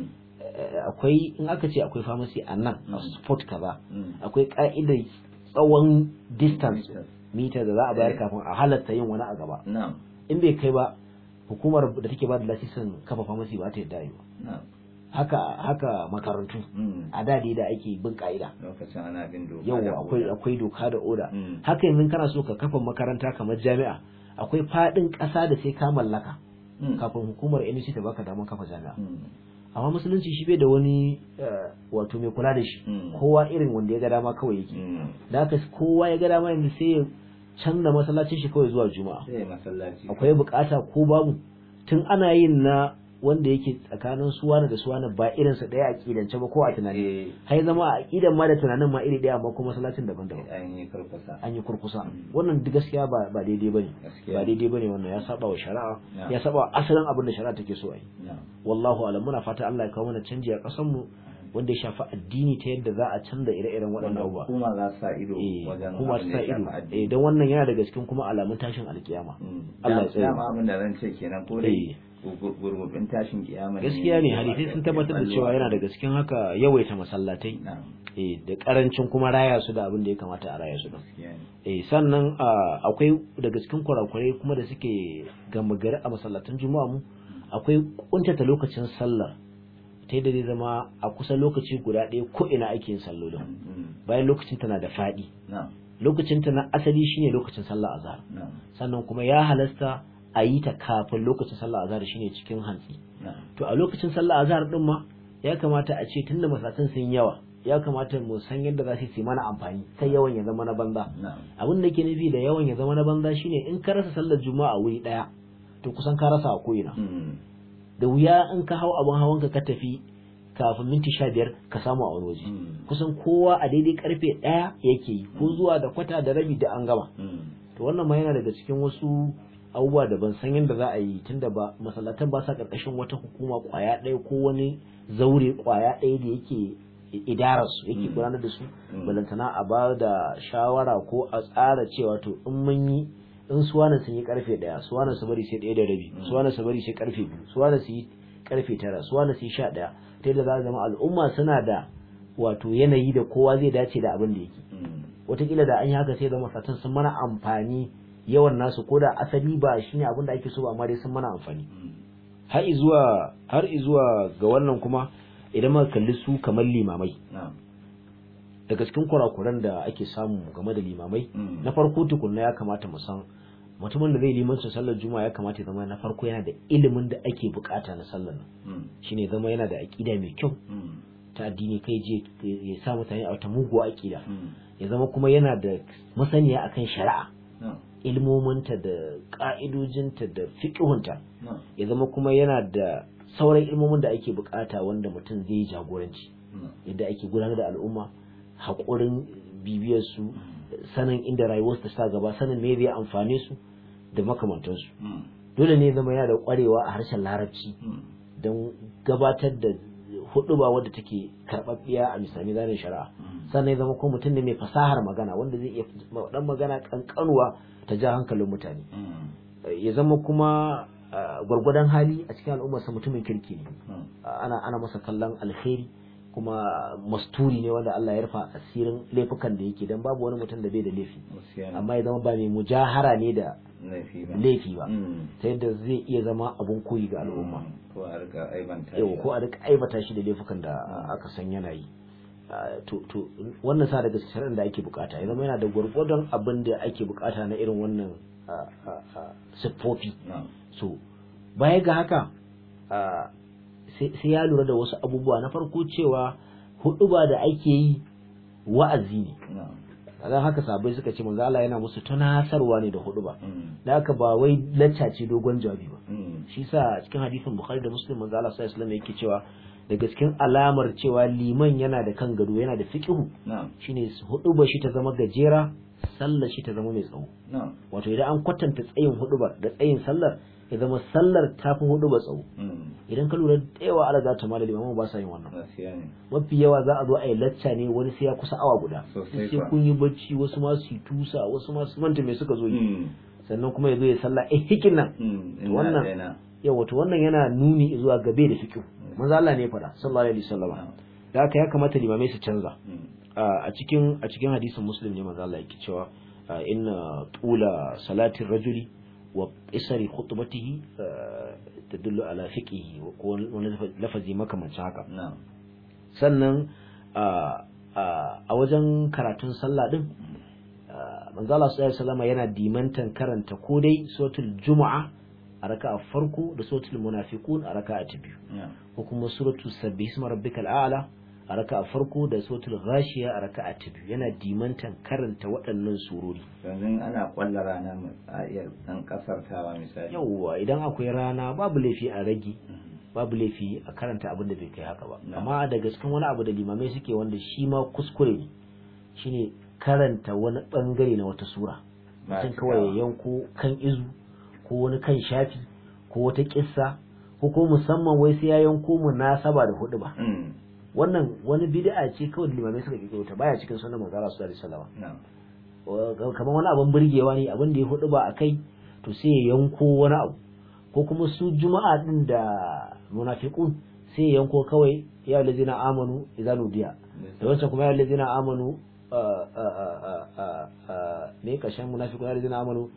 akwai in aka ce akwai pharmacy a nan a sport kaza akwai ka'idar tsawon distance mita da za a bayar kafin a halatta yin wani a gaba in bai kai ba hukumar da take ba da lasisin kafa famasi ba ta yadda yi ba haka haka makarantu a dade da ake bin ka'ida lokacin ana bin doka yau akwai akwai doka da oda haka yanzu kana so ka kafa makaranta kamar jami'a akwai fadin ƙasa da sai ka mallaka kafin hukumar N C ta baka damar kafa jami'a amma musulunci shi bai da wani wato mai kula da shi kowa irin wanda ya ga dama kawai yake da haka kowa ya ga dama yanzu sai ya canza masallacin shi kawai zuwa juma'a akwai bukata ko babu tun ana yin na wanda yake tsakanin suwana da suwana ba irin sa daya a kidance ba ko a tunani har zama a kidan ma da tunanin ma iri daya amma kuma masallacin daban-daban an yi kurkusa an yi kurkusa wannan duk gaskiya ba ba daidai bane ba daidai bane wannan ya saba wa shari'a ya saba wa asalin abin da shari'a take so ai wallahu alam muna fata Allah ya kawo mana canji a kasan mu wanda ya shafi addini ta yadda za a canza ire-iren waɗannan abubuwa kuma za sa ido wajen kuma sa ido eh dan wannan yana daga cikin kuma alamun tashin alkiyama Allah ya tsaya ma abin da zan ce kenan ko dai gurgurbin tashin kiyama gaskiya ne hadisi sun tabbatar da cewa yana daga cikin haka yawaita masallatai eh da karancin kuma raya su da abin da ya kamata a raya su da eh sannan akwai daga cikin kurakurai kuma da suke gama gari a masallatan juma'a mu akwai kuntata lokacin sallar ta yadda zai zama a kusa lokaci guda ɗaya ko ina ake yin sallolin bayan lokacin tana da faɗi lokacin ta na asali shine lokacin sallar azhar sannan kuma ya halasta a yi ta kafin lokacin sallar azhar shine cikin hantsi to a lokacin sallar azhar din ma ya kamata a ce tunda masallatan sun yawa ya kamata mu san yadda za su yi mana amfani kai yawan ya zama na banza abin da ke nufi da yawan ya zama na banza shine in ka rasa sallar juma'a wuri daya to kusan ka rasa a ko'ina da wuya in ka hau abin hawanka ka tafi kafin minti sha biyar ka samu a wani waje kusan kowa a daidai karfe ɗaya yake yi ko zuwa da kwata da rabi da an gama to wannan ma yana daga cikin wasu abubuwa da ban san yadda za a yi tunda ba masallatan ba sa karkashin wata hukuma kwaya ɗaya ko wani zaure kwaya ɗaya da yake idarar su yake gudanar da su balantana a ba da shawara ko a tsara cewa to in mun yi in suwana sun yi karfe daya suwana su bari sai daya da rabi suwana su bari sai karfe biyu suwana su yi karfe tara suwana su yi sha daya ta yadda za zama al'umma suna da wato yanayi da kowa zai dace da abin da yake wataƙila da an yi haka sai zama satan sun mana amfani yawan nasu ko da asali ba shine abin da ake so ba amma dai sun mana amfani har izuwa har izuwa ga wannan kuma idan muka kalli su kamar limamai daga cikin kurakuran da ake samu game da limamai na farko tukunna ya kamata mu san mutumin da zai limancin sallar juma'a ya kamata ya zama na farko yana da ilimin da ake bukata na sallar nan shine zama yana da aqida mai kyau ta addini kai je ya sa mutane a wata muguwa aqida ya zama kuma yana da masaniya akan shari'a ilmominta da ka'idojinta da fiqhunta ya zama kuma yana da sauran ilmomin da ake bukata wanda mutum zai jagoranci yadda ake gudanar da al'umma haƙurin bibiyar su sanin inda rayuwarsu ta sa gaba sanin me zai amfane su da makamantansu dole ne zama yana da ƙwarewa a harshen larabci don gabatar da huɗuba wadda take karɓaɓɓiya a misali zanen shari'a sannan ya zama ko mutum ne mai fasahar magana wanda zai iya dan magana kankanuwa ta ja hankalin mutane ya zama kuma gwargwadon hali a cikin al'ummarsa mutumin kirki ne ana ana masa kallon alkhairi kuma masturi ne wanda Allah ya rufa asirin laifukan da yake dan babu wani mutum da bai da laifi amma ya zama ba mai mujahara ne da laifi ba ta yadda zai iya zama abun koyi ga al'umma ko a rika aibanta yau ko a rika aibata shi da laifukan da aka san yana yi to to wannan sa daga cikin da ake bukata ya zama yana da gwargwadon abin da ake bukata na irin wannan siffofi so baya ga haka sai ya lura da wasu abubuwa na farko cewa huɗuba da ake yi wa'azi ne dan haka sabai suka ce manzo Allah yana musu tunasarwa ne da huɗuba da haka ba wai lacca ce dogon jawabi ba shi sa cikin hadisin Bukhari da Muslim manzo Allah sallallahu alaihi wasallam yake cewa daga cikin alamar cewa liman yana da kan gado yana da fiqhu shine huɗuba shi ta zama gajera sallar shi ta zama mai tsawo wato idan an kwatanta tsayin huɗuba da tsayin sallar ya zama sallar ta fi hudu ba tsawo idan ka lura da yawa alaga ta malali amma ba sa yin wannan mafi yawa za a zo a yi lacca ne wani sai ya kusa awa guda sai kun yi bacci wasu ma su tusa wasu ma su manta me suka zo yi sannan kuma ya zo ya sallah eh hikin nan wannan yawa to wannan yana nuni zuwa gabe da fiqh manzo Allah ne ya faɗa sallallahu alaihi wasallam da haka ya kamata limamai su canza a cikin a cikin hadisin muslim ne manzo Allah yake cewa inna tula salatin rajuli wa isari khutbatihi tadullu ala fiqihi ko wani lafazi makamancin haka sannan a wajen karatun sallah din manzo Allah sallallahu alaihi wasallam yana dimantan karanta ko dai suratul jumu'a a raka'a farko da suratul munafiqun a raka'a ta biyu ko kuma suratul sabbih isma rabbikal a'la a raka'a farko da suratul ghashiya a raka'a ta biyu yana dimantan karanta waɗannan surori yanzu ana kwalla rana a iya dan kasartawa misali yawa idan akwai rana babu laifi a rage babu laifi a karanta abin da bai kai haka ba amma daga cikin wani abu da limamai suke wanda shi ma kuskure ne shine karanta wani bangare na wata sura mutum kawai ya yanko kan izu ko wani kan shafi ko wata kissa ko ko musamman wai sai ya yanko munasaba da hudu ba wannan wani bid'a ce kawai limamai suka kike ta baya cikin sunan manzo Allah sallallahu alaihi wasallam kamar wani abin burgewa ne abin da ya hudu ba akai to sai ya yanko wani abu ko kuma su juma'a din da munafiqun sai ya yanko kawai ya allazina amanu idan nudiya da wancan kuma ya allazina amanu ne kashin munafiqun ya allazina amanu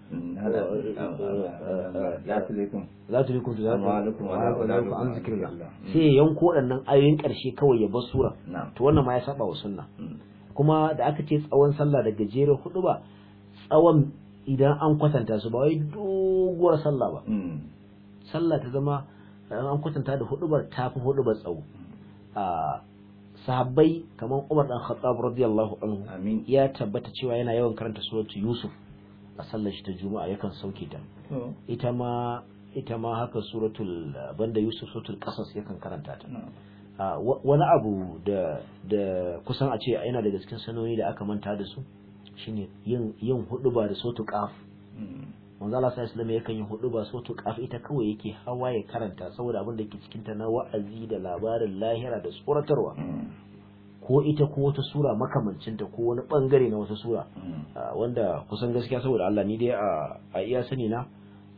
la tulikum la tulikum an zikrillah sai yanko waɗannan ayoyin ƙarshe kawai ya bar sura to wannan ma ya saba wa sunna kuma da aka ce tsawon sallah da gajeren hudu ba tsawon idan an kwatanta su ba wai doguwar sallah ba sallah ta zama an kwatanta da hudubar tafi hudubar tsawo a sahabbai kamar Umar dan Khattab radiyallahu anhu ya tabbata cewa yana yawan karanta suratul Yusuf a sallar shi ta Juma'a yakan sauke ta ita ma ita ma haka suratul banda Yusuf suratul Qasas yakan karanta ta wani abu da da kusan a ce yana daga cikin sanoni da aka manta da su shine yin yin huduba da suratul Qaf manzo Allah sallallahu alaihi wasallam yakan yi huduba suratul Qaf ita kawai yake hawa ya karanta saboda abin da ke cikin ta na wa'azi da labarin lahira da tsoratarwa ko ita ko wata sura makamancin ta ko wani bangare na wata sura wanda kusan gaskiya saboda Allah ni dai a iya sani na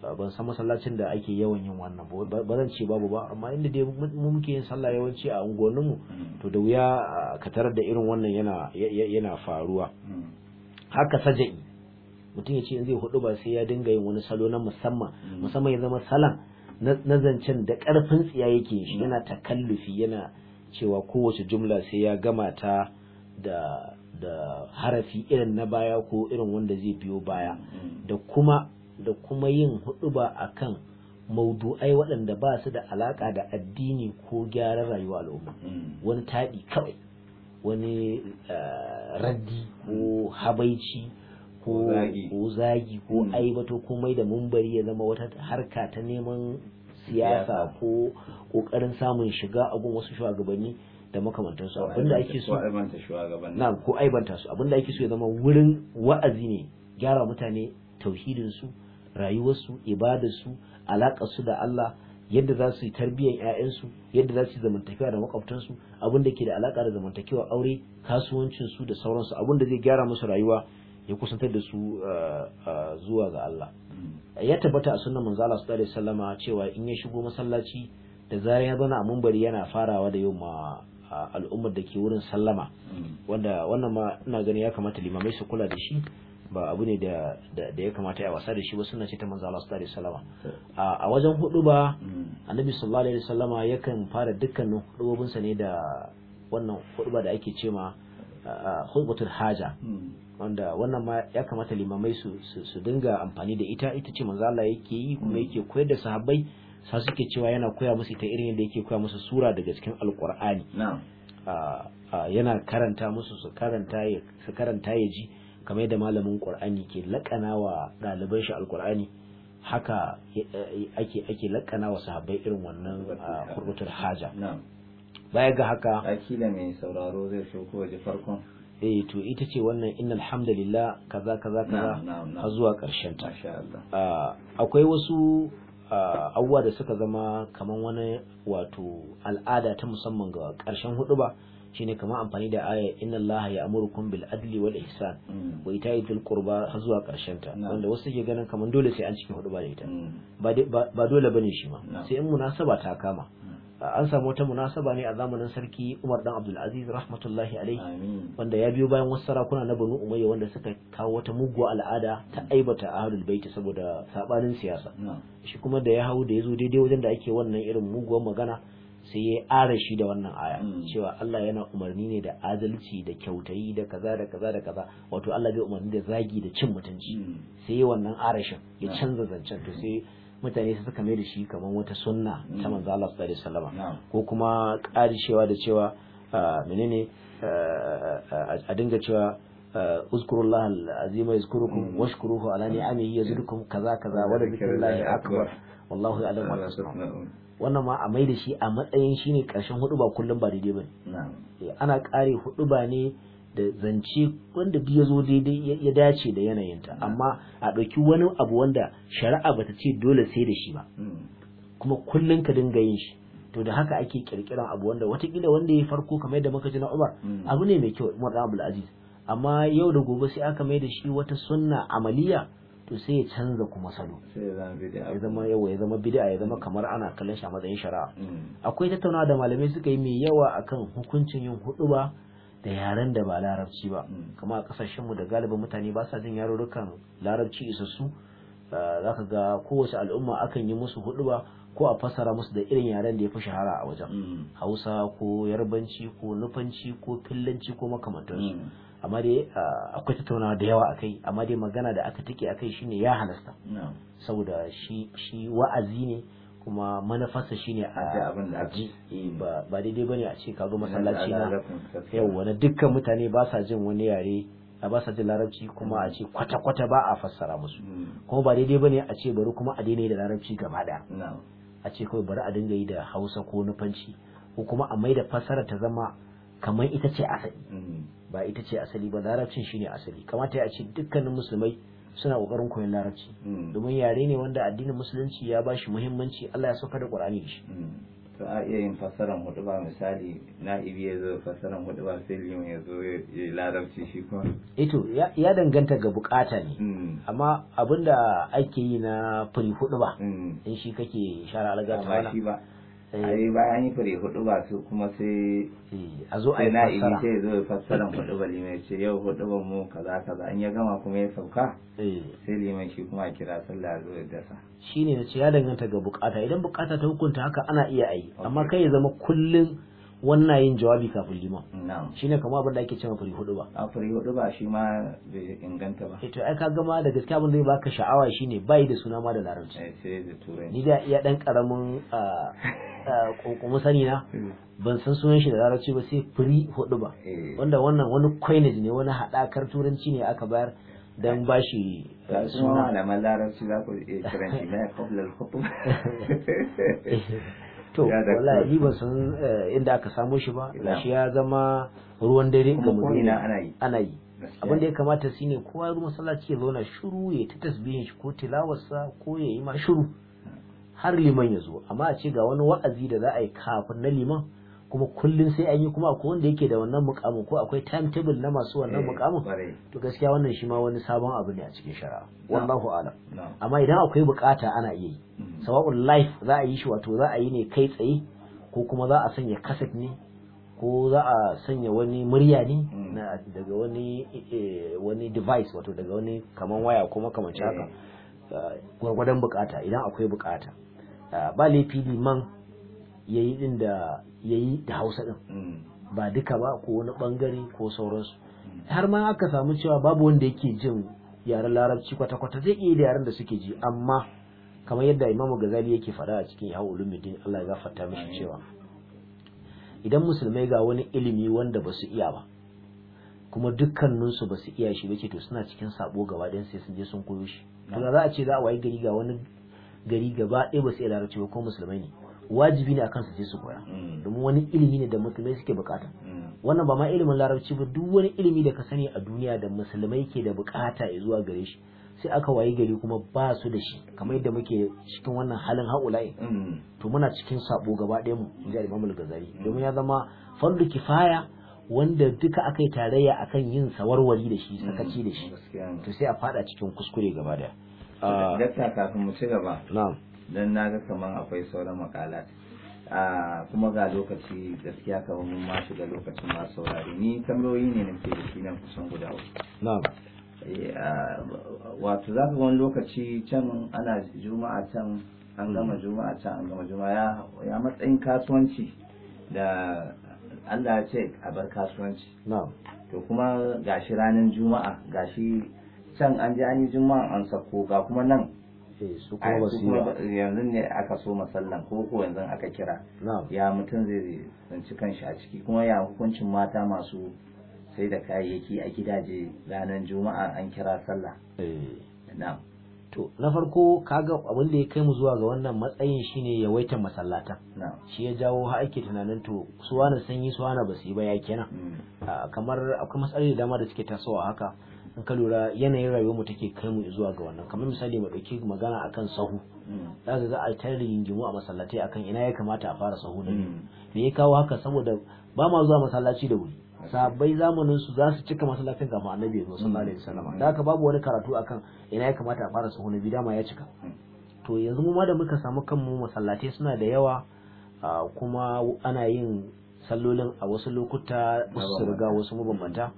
ban san masallacin da ake yawan yin wannan ba ba zan ce babu ba amma inda dai mu muke yin sallah yawanci a unguwanninmu to da wuya ka tarar da irin wannan yana yana faruwa. Haka saja'i mutum ya ce in zai hudu ba sai ya dinga yin wani salo na musamman musamman ya zama salan na zancen da karfin tsiya yake shi yana takallufi yana cewa kowace jumla sai ya gama ta da da harafi irin na baya ko irin wanda zai biyo baya da kuma da kuma yin huɗuba akan maudu'ai waɗanda ba su da alaka da addini ko gyaran rayuwa al'umma wani taɗi kawai wani raddi ko habaici ko zagi ko aibato ko mai da mumbari ya zama wata harka ta neman siyasa ko kokarin samun shiga a gun wasu shugabanni da makamantansu abinda ake so na ko aibanta su abinda ake so ya zama wurin wa'azi ne gyara mutane tauhidin su rayuwarsu ibadarsu alaƙarsu da Allah yadda za su yi tarbiyyar ƴaƴansu yadda za su yi zamantakewa da makwabtansu abin da ke da alaƙa da zamantakewa aure kasuwancin su da sauransu abin da zai gyara musu rayuwa ya kusantar da su zuwa ga Allah. Ya tabbata a sunnan manzo Allah sallallahu alaihi wasallama cewa in ya shigo masallaci da zarar ya zauna a munbari yana farawa da yamma al'ummar da ke wurin sallama wanda wannan ma ina gani ya kamata limamai su kula da shi ba abu ne da da ya kamata ya wasa da shi ba sunna ce ta manzo Allah sallallahu alaihi wasallama a wajen hudu ba annabi sallallahu alaihi wasallama yakan fara dukkanin hudubobin sa ne da wannan huduba da ake cewa khutbatul haja wanda wannan ma ya kamata limamai su su dinga amfani da ita ita ce manzo Allah yake yi kuma yake koyar da sahabbai sa suke cewa yana koya musu ita irin yadda yake koya musu sura daga cikin alqur'ani yana karanta musu su karanta ya su karanta ya ji kamar yadda malamin qur'ani ke lakana wa ɗaliban shi alqur'ani haka ake ake lakana wa sahabbai irin wannan khutbatul haja baya ga haka akila mai sauraro zai so ko waje farkon eh to ita ce wannan innal hamdalillah kaza kaza kaza har zuwa karshen ta akwai wasu abubuwa da suka zama kaman wani wato al'ada ta musamman ga karshen huduba shine kamar amfani da aya inna allaha ya'murukum bil adli wal ihsan wa ita'i dhil qurba har zuwa karshen ta wanda wasu ke ganin kaman dole sai an cikin huduba da ita ba dole bane shi ma sai in munasaba ta kama an samu wata munasaba ne a zamanin sarki Umar dan Abdul Aziz rahmatullahi alaihi wanda ya biyo bayan wasu sarakuna na Banu Umayya wanda suka kawo wata muguwa al'ada ta aibata ahlul bait saboda sabanin siyasa shi kuma da ya hawo da yazo daidai wajen da ake wannan irin muguwar magana sai ya ara shi da wannan aya cewa Allah yana umarni ne da adalci da kyautayi da kaza da kaza da kaza wato Allah bai umarni da zagi da cin mutunci sai ya wannan arashin ya canza zancen to sai mutane su suka mai da shi kamar wata sunna ta manzo Allah sallallahu alaihi wasallam ko kuma karishewa da cewa menene a dinga cewa uzkurullaha alazima yazkurukum washkuruhu ala ni'amihi yazidukum kaza kaza wa dhikrullahi akbar wallahu ya'lamu ma tasna'un wannan ma a mai da shi a matsayin shine karshen hudu ba kullum ba daidai bane ana kare hudu ba ne da zance wanda ya zo daidai ya dace da yanayinta amma a ɗauki wani abu wanda shari'a bata ce dole sai da shi ba kuma kullun ka dinga yin shi to da haka ake kirkiran abu wanda watakila wanda ya farko kamar yadda muka ji na Umar abu ne mai kyau Umar Abdul Aziz amma yau da gobe sai aka mai da shi wata sunna amaliya to sai ya canza kuma salo ya zama yawa ya zama bid'a ya zama kamar ana kallon shi a matsayin shari'a akwai tattaunawa da malamai suka yi mai yawa akan hukuncin yin huɗuba da yaren da ba larabci ba kuma a kasashenmu da galibin mutane ba sa jin yarurrukan larabci isassu za ka ga kowace al'umma akan yi musu huɗuba ko a fassara musu da irin yaren da ya fi shahara a wajen hausa ko yarbanci ko nufanci ko fillanci ko makamantansu amma dai akwai tattaunawa da yawa akai amma dai magana da aka take akai shine ya halasta saboda shi shi wa'azi ne kuma manufarsa shine a ji ba ba daidai bane a ce ka zo masallaci na yau wani dukkan mutane ba sa jin wani yare a ba sa jin larabci kuma a ce kwata kwata ba a fassara musu kuma ba daidai bane a ce bari kuma a daina da larabci gaba daya a ce kawai bari a dinga yi da Hausa ko Nufanci ko kuma a mai da fassara ta zama kamar ita ce asali ba ita ce asali ba larabcin shine asali kamata ya ce dukkanin musulmai suna kokarin koyon larabci domin yare ne wanda addinin musulunci ya bashi muhimmanci Allah ya sauka da Qur'ani da shi to a iya yin fassaran hudu ba, misali na'ibi ya zo fassaran hudu ba sai liman ya zo ya larabci shi kuma. Ito ya danganta ga bukata ne, amma abinda ake yi na fari hudu ba in shi kake shara alga ta wala ba ai bayan yi fari hudu ba su kuma sai a zo a yi fassara, sai zo fassaran hudu ba liman ya ce yau hudu ba mu kaza kaza, in ya gama kuma ya sauka sai liman shi kuma a kira sallah zo ya dasa. Shine nace ya danganta ga bukata, idan bukata ta hukunta haka ana iya yi, amma kai ya zama kullun wannan yin jawabi kafin liman. Shine kamar abin da ake cewa fari hudu ba. A fari hudu ba shi ma bai inganta ba. Eh to ai ka gama da gaskiya abin da zai baka sha'awa shine bai da suna ma da larabci. Eh sai da turanci. Ni da iya dan karamin kokomo sani na ban san sunan shi da larabci ba sai fari hudu ba. Wanda wannan wani coinage ne, wani hadakar turanci ne aka bayar dan bashi suna malaman larabci za ku iya kiran shi na qabla al-khutbah. To wallahi ni ban san inda aka samo shi ba, shi ya zama ruwan dare ga mutum ana yi ana yi abin da ya kamata shine kowa ruwan masallaci ya zauna shiru ya ta tasbihin shi ko tilawarsa ko ya yi ma shiru har liman ya zo. Amma a ce ga wani wa'azi da za a yi kafin na liman kuma kullun sai an yi, kuma akwai wanda yake da wannan mukamin ko akwai timetable na masu wannan mukamin, to gaskiya wannan shi ma wani sabon abu ne a cikin shari'a, wallahu a'lam. Amma idan akwai bukata ana iya yi, sawa'un live za a yi shi, wato za a yi ne kai tsaye ko kuma za a sanya cassette ne ko za a sanya wani murya ne daga wani wani device, wato daga wani kaman waya ko makamanci haka, gwargwadon bukata idan akwai bukata. Ba laifi liman yayi din da yayi da Hausa din, ba duka ba ko wani bangare ko sauransu. Har ma aka samu cewa babu wanda yake jin yaren larabci kwata-kwata, zai iya da yaren da suke ji, amma kamar yadda Imam Ghazali yake faɗa a cikin Ihya Ulumuddin, Allah ya gafarta mishi, cewa idan musulmai ga wani ilimi wanda ba su iya ba kuma dukkaninsu ba su iya shi ba, ce to suna cikin sabo gaba ɗayan sai sun je sun koyo shi. To za a ce za a wayi gari ga wani gari gaba ɗaya ba su iya larabci ba ko musulmai ne, wajibi ne akan su je su koya, domin wani ilimi ne da musulmai suke bukata. Wannan ba ma ilimin larabci ba, duk wani ilimi da ka sani a duniya da musulmai ke da bukata ya zuwa gare shi, sai aka wayi gari kuma ba su da shi, kamar yadda muke cikin wannan halin haula'i. To muna cikin sabo gaba ɗaya mu, inji Imam Al-Ghazali, domin ya zama fardu kifaya wanda duka aka yi tarayya akan yin sawarwari da shi, sakaci da shi, to sai a fada cikin kuskure gaba daya. Dakta, kafin mu ci gaba, na'am, dan naga kaman akwai sauran makalat, kuma ga lokaci gaskiya kamar mun ma shiga lokacin ma saurari, ni tambayoyi ne nake da shi nan kusan guda uku. Na'am. Wato za ka wani lokaci can ana juma'a can an gama juma'a can an gama juma'a, ya matsayin kasuwanci da Allah ya ce a bar kasuwanci. Na'am. To kuma gashi ranar juma'a, gashi can an ji an yi juma'a an sako, ga kuma nan su kuma ba su yi yanzu ne aka so masallan ko ko yanzu aka kira, ya mutum zai tsinci kanshi a ciki, kuma ya hukuncin mata masu sai da kayayyaki a gidaje ranar juma'a an kira sallah. Na'am. To na farko kaga abin da ya kai mu zuwa ga wannan matsayin shine yawaitar masallata. Shi ya jawo har ake tunanin to su wani sun yi su wani ba su yi ba, ya kenan. Kamar akwai matsaloli da dama da suke tasowa haka, in ka lura yanayin rayuwar mu take kai mu zuwa ga wannan. Kamar misali mu dauki magana akan sahu, za ka ga a tare gingimu a masallatai akan ina ya kamata a fara sahu na biyu. Me ya kawo haka? Saboda ba ma zuwa masallaci da wuri. Sahabbai zamanin su za su cika masallacin kafin annabi sallallahu alaihi wasallam, da haka babu wani karatu akan ina ya kamata a fara sahu na biyu, dama ya cika. To yanzu mu ma da muka samu kanmu masallatai suna da yawa, kuma ana yin sallolin a wasu lokuta su riga wasu mabambanta,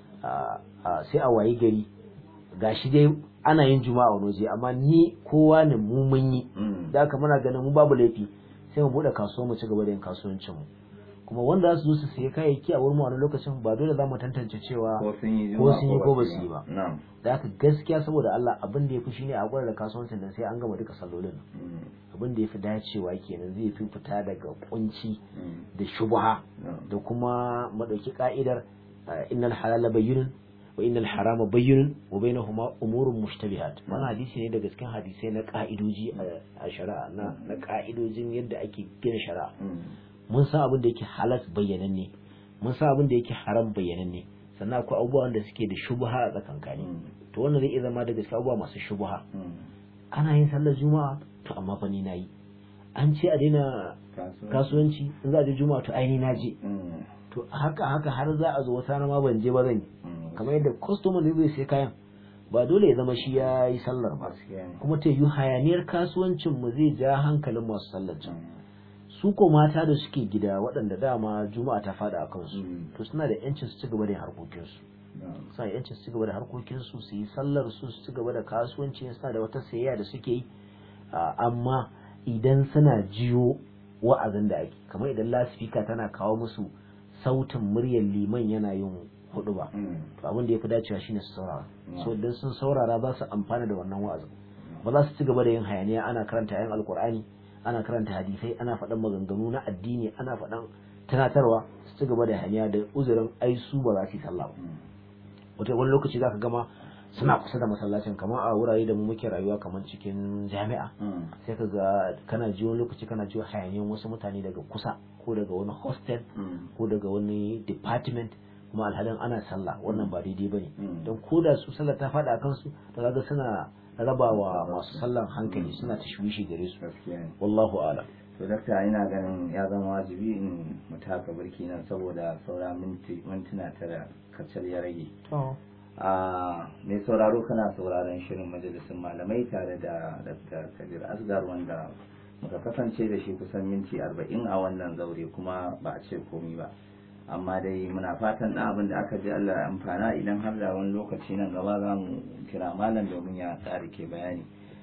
sai a wayi gari gashi dai ana yin juma'a wani waje, amma ni kowa ne mu mun yi, da haka muna ganin mu babu laifi sai mu bude kasuwa mu ci gaba da yin kasuwancin mu. Kuma wanda za su zo su sayi kayayyaki a wurin mu a wani lokacin ba dole za mu tantance cewa ko sun yi ko ba su yi ba. Da haka gaskiya saboda Allah abin da ya fi shine a gwada da kasuwancin da sai an gama duka sallolin. Abin da ya fi dacewa kenan, zai fi fita daga kunci da shubha da kuma madauki ka'idar innal halala bayyinun wa innal harama bayyinun wa bainahuma umurun mushtabihat. Wannan hadisi ne daga cikin hadisai na ka'idoji a shari'a, na na ka'idojin yadda ake gina shari'a. Mun san abin da yake halal bayyananne, mun san abin da yake haram bayyananne, sannan akwai abubuwan da suke da shubha a tsakankani. To wannan zai iya zama daga cikin abubuwa masu shubha. Ana yin sallar juma'a, to amma fa ni nayi. an ce a daina kasuwanci in za a je juma'a to aini na je to haka haka har za a zo wata rana ma ban je ba zan yi kamar yadda customer ne zai sai kayan ba dole ya zama shi ya yi sallar ba kuma ta yi hayaniyar kasuwancin mu zai ja hankalin masu sallar can su ko mata da suke gida waɗanda dama juma'a ta fada a kansu to suna da yancin su ci gaba da harkokinsu suna da yancin su ci gaba da harkokinsu su yi sallar su su ci gaba da kasuwanci suna da wata sayayya da suke yi amma idan suna jiyo wa'azin da ake kamar idan lasifika tana kawo musu sautin muryar liman yana yin hudu ba to abin da ya fi dacewa shine su saurara so idan sun saurara za su amfana da wannan wa'azin ba za su ci gaba da yin hayaniya ana karanta ayan alkur'ani ana karanta hadisai ana faɗan maganganu na addini ana faɗan tunatarwa su ci gaba da hayaniya da uzurin ai su ba za su yi sallah ba wata wani lokaci zaka gama suna kusa da masallacin kamar a wurare da mu muke rayuwa kamar cikin jami'a sai ka ga kana ji wani lokaci kana ji hayaniyan wasu mutane daga kusa ko daga wani hostel ko daga wani department kuma alhalin ana sallah wannan ba daidai bane don ko da su sallah ta faɗa kansu to kaga suna rabawa masu sallan hankali suna tashwishi gare su wallahu a'lam to dakta ina ganin ya zama wajibi in mu taka birki nan saboda saura minti mintuna tara kacal ya rage a mai sauraro kana sauraron shirin majalisun malamai tare da Dr. Kabir Asgar wanda muka kasance da shi kusan minti arba'in a wannan zaure kuma ba a ce komi ba amma dai muna fatan ɗan abin da aka ji Allah ya amfana idan har da wani lokaci nan gaba za mu kira malam domin ya tsari ke bayani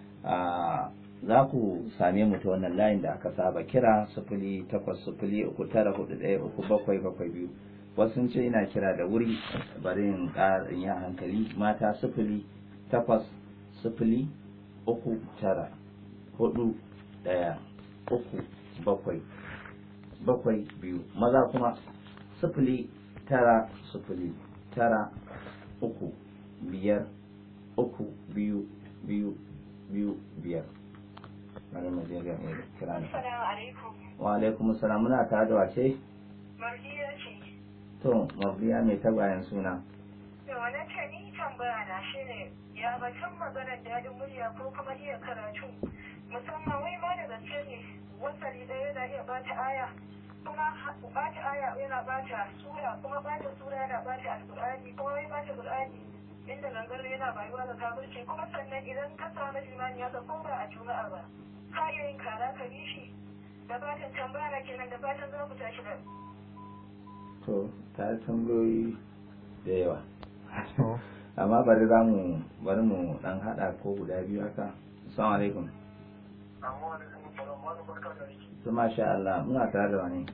za ku same mu ta wannan layin da aka saba kira sifili takwas sifili uku tara hudu ɗaya uku bakwai bakwai biyu wasu ce ina kira da wuri bari in ƙara in yi hankali mata sifili takwas sifili uku tara hudu ɗaya uku bakwai bakwai biyu maza kuma sifili tara sifili tara uku biyar uku biyu biyu biyu biyar bari mu je ga mai kira ne wa alaikum assalam muna tare da wace Mardiya ce. To, Mardiya mai tagwayen suna. To, wani ce ni tambaya na shi ne ya batun maganar daɗin murya ko kuma iya karatu. Musamman wai ma da zance ne wasali ɗaya yana iya bata aya kuma bata aya yana bata sura kuma bata sura yana bata alƙur'ani kuma wai bata alƙur'ani inda gangar yana bayuwa da kafirci kuma sannan idan ka samu limani ya ko ba a juma'a ba ka iya yin kara ka bi shi da fatan tambaya kenan da fatan za ku tashi da to ta tambayoyi da yawa amma bari za mu bari mu dan hada ko guda biyu haka assalamu alaikum to masha Allah muna tare da wani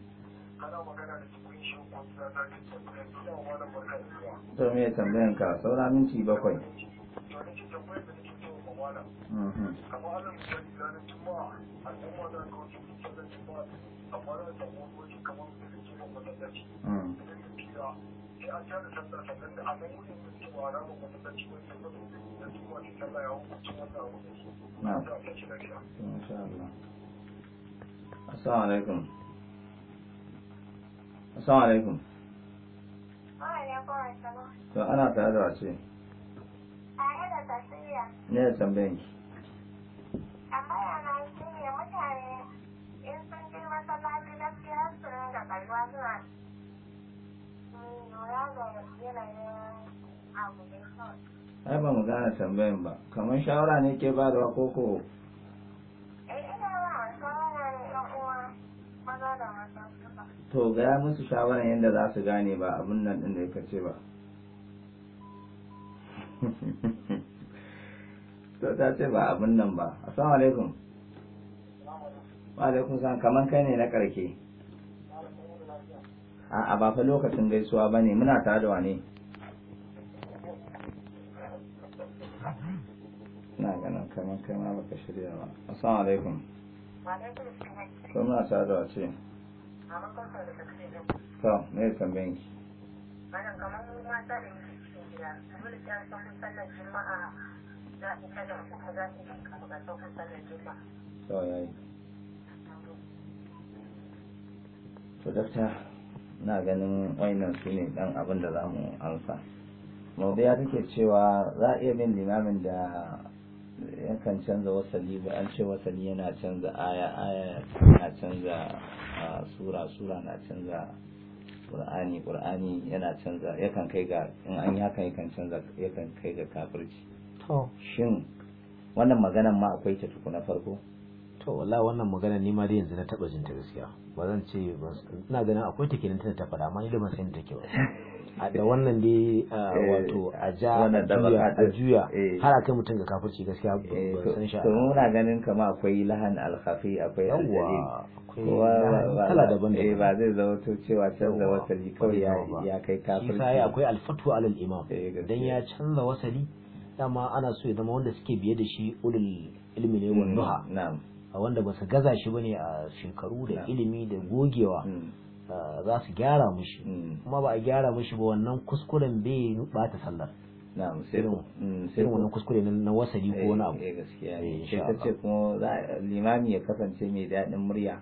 to me tambayan ka saura minti bakwai Assalamu alaikum. Assalamu alaikum. To ana tare da wace? Ne da tambayin ki? amma yana shi ne mutane in sun je masallaci gaskiya su ringa kalwa suna lura da yanayin abu da kawai. Ai ba mu gane tambayin ba, kamar shawara ne ke ba da koko? Eh ina ba shawara ne ɗan uwa maza da mata suka. To gaya musu shawaran yadda za su gane ba abin nan ɗin da ya kace ba. To ta ce ba abin nan ba. Assalamu alaikum. Wa alaikum salam kaman kai ne na karke. A'a ba fa lokacin gaisuwa bane muna tare da wane. Ina ganin kaman kai ma baka shirya ba. Assalamu alaikum. Wa alaikum salam. Ko muna tare da wace? To me tambayin ki? Malam kamar mata da yake cikin gida, kamar da ta san sallar juma'a za a ita da kuma za su yi kama ga saukan sallar juma'a. To yayi. To dakta na ganin wayannan su ne dan abin da zamu amsa. Maudiya take cewa za a iya bin limamin da yakan canza wasali ba, an ce wasali yana canza aya, aya yana canza sura, sura na canza Qur'ani, Qur'ani yana canza, yakan kai ga in an yi hakan yakan canza, yakan kai ga kafirci. To shin wannan maganan ma akwai ta tuku na farko? To wallahi wannan magana ni ma dai yanzu na taba jin ta gaskiya. Ba zan ce ina ganin akwai ta kenan tana ta faɗa amma ni da ban san take ba. A da wannan dai wato a ja a juya har a kai mutum ga kafirci gaskiya ban san shi. To muna ganin kama akwai lahan al-khafi, akwai al-jalil. Kala daban eh ba zai zama to cewa canza wasali kawai ya kai kafirci. Shi sai akwai al-fatwa alal imam. Dan ya canza wasali dama ana so ya zama wanda suke biye da shi ulul ilmi ne wan nuha. Na'am. A wanda ba su gaza shi bane a shekaru da ilimi da gogewa za su gyara mushi kuma ba a gyara mushi ba wannan kuskuren bai bata sallar. Na'am, sai sai wannan kuskure na wasali ko wani abu. Eh gaskiya ne. Sai kace kuma limami ya kasance mai dadin murya.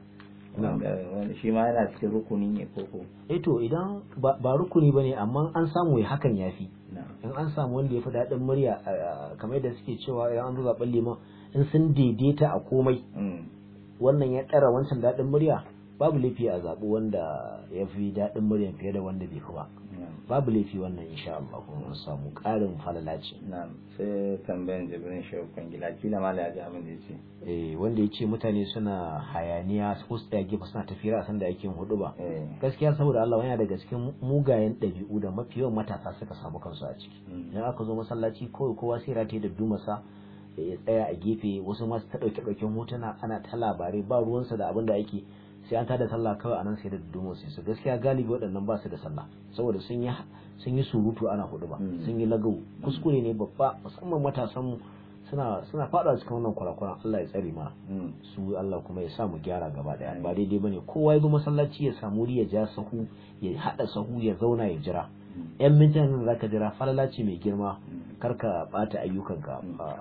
Shi ma yana cikin rukuni ne koko. Eh to idan ba rukuni bane amma an samu ya hakan yafi. In an samu wanda ya fi daɗin murya kamar yadda suke cewa idan an zo zaɓen liman in sun daidaita a komai wannan ya ɗara wancan daɗin murya babu laifi a zaɓi wanda ya fi daɗin murya fiye da wanda bai fi ba. Babu laifi wannan insha Allah kuma an samu ƙarin falala ce. Na'am, sai tambayan Jibrin Shehu Kwangila kila ma ya ji abin da yace. Eh wanda yace mutane suna hayaniya su tsaya gefe suna tafiya a san da yake hudu ba. Gaskiya saboda Allah yana daga cikin mugayen ɗabi'u da mafi yawan matasa suka samu kansu a ciki. Idan aka zo masallaci kawai kowa sai rataye da dumasa ya tsaya a gefe, wasu ma su ta dauke dauken hotuna ana ta labarai ba ruwansa da abin da ake, sai an tada sallah kawai anan sai da dumo sai su gaskiya galibi waɗannan ba su da sallah saboda sun yi sun yi surutu ana hudu ba sun yi lagau. Kuskure ne babba musamman matasan mu suna suna fada cikin wannan kurakuran. Allah ya tsare mana su, Allah kuma ya sa mu gyara gaba daya. Ba daidai bane kowa ya zo masallaci ya samu wuri ya ja sahu ya hada sahu ya zauna ya jira yan mintan da zaka jira falala ce mai girma. Karka bata ayyukanka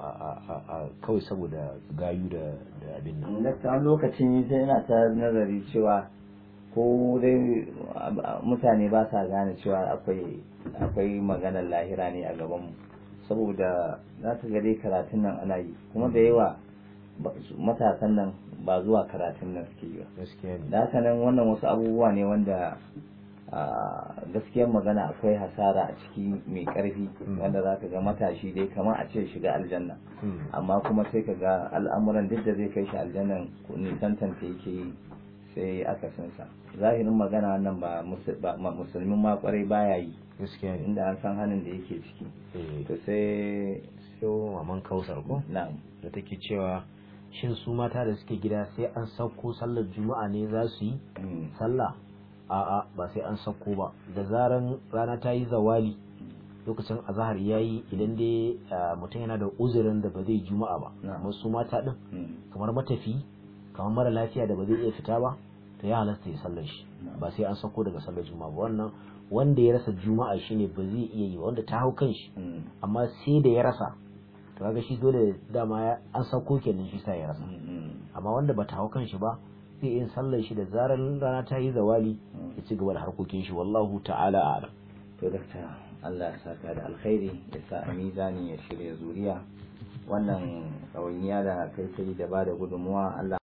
a kawai saboda gayu da abin nan. Lakta lokacin yi sai ina ta nazari cewa ko dai mutane ba sa gane cewa akwai akwai maganar lahira ne a gabanmu, saboda za ka ga dai karatun nan ana yi kuma da yawa matasan nan ba zuwa karatun nan suke yi ba. Da haka nan wannan wasu abubuwa ne wanda gaskiyar magana akwai hasara a ciki mai karfi wanda za ka ga matashi dai kamar a ce shiga aljanna amma kuma sai ka ga al'amuran duk da zai kai shi aljannan nisantanta yake yi sai aka sansa. Zahirin magana wannan ba musulmin ma kwarai baya yi inda an san hannun da yake ciki. To sai so maman Kausar ko da take cewa shin su mata da suke gida sai an sauko sallar juma'a ne za su yi sallah? A'a ba sai an sauko ba, da zaran rana ta yi zawali lokacin azahar yayi idan dai mutum yana da uzurin da ba zai juma'a ba amma su mata din kamar matafi kamar mara lafiya da ba zai iya fita ba to ya halasta ya sallar shi ba sai an sauko daga sallar juma'a ba. Wannan wanda ya rasa juma'a shine ba zai iya yi ba, wanda ta hau kan shi amma sai da ya rasa to kaga shi dole dama an sauko kenan shi sai ya rasa. Amma wanda ba ta hau kan shi ba zai yin sallar shi da zarar rana ta yi zawali ya ci gaba da harkokin shi. Wallahu ta'ala a'lam. To dakta Allah ya saka da alkhairi, ya sa a mizani ya shirya zuriya wannan kawaniya da kai kai da bada gudunmuwa. Allah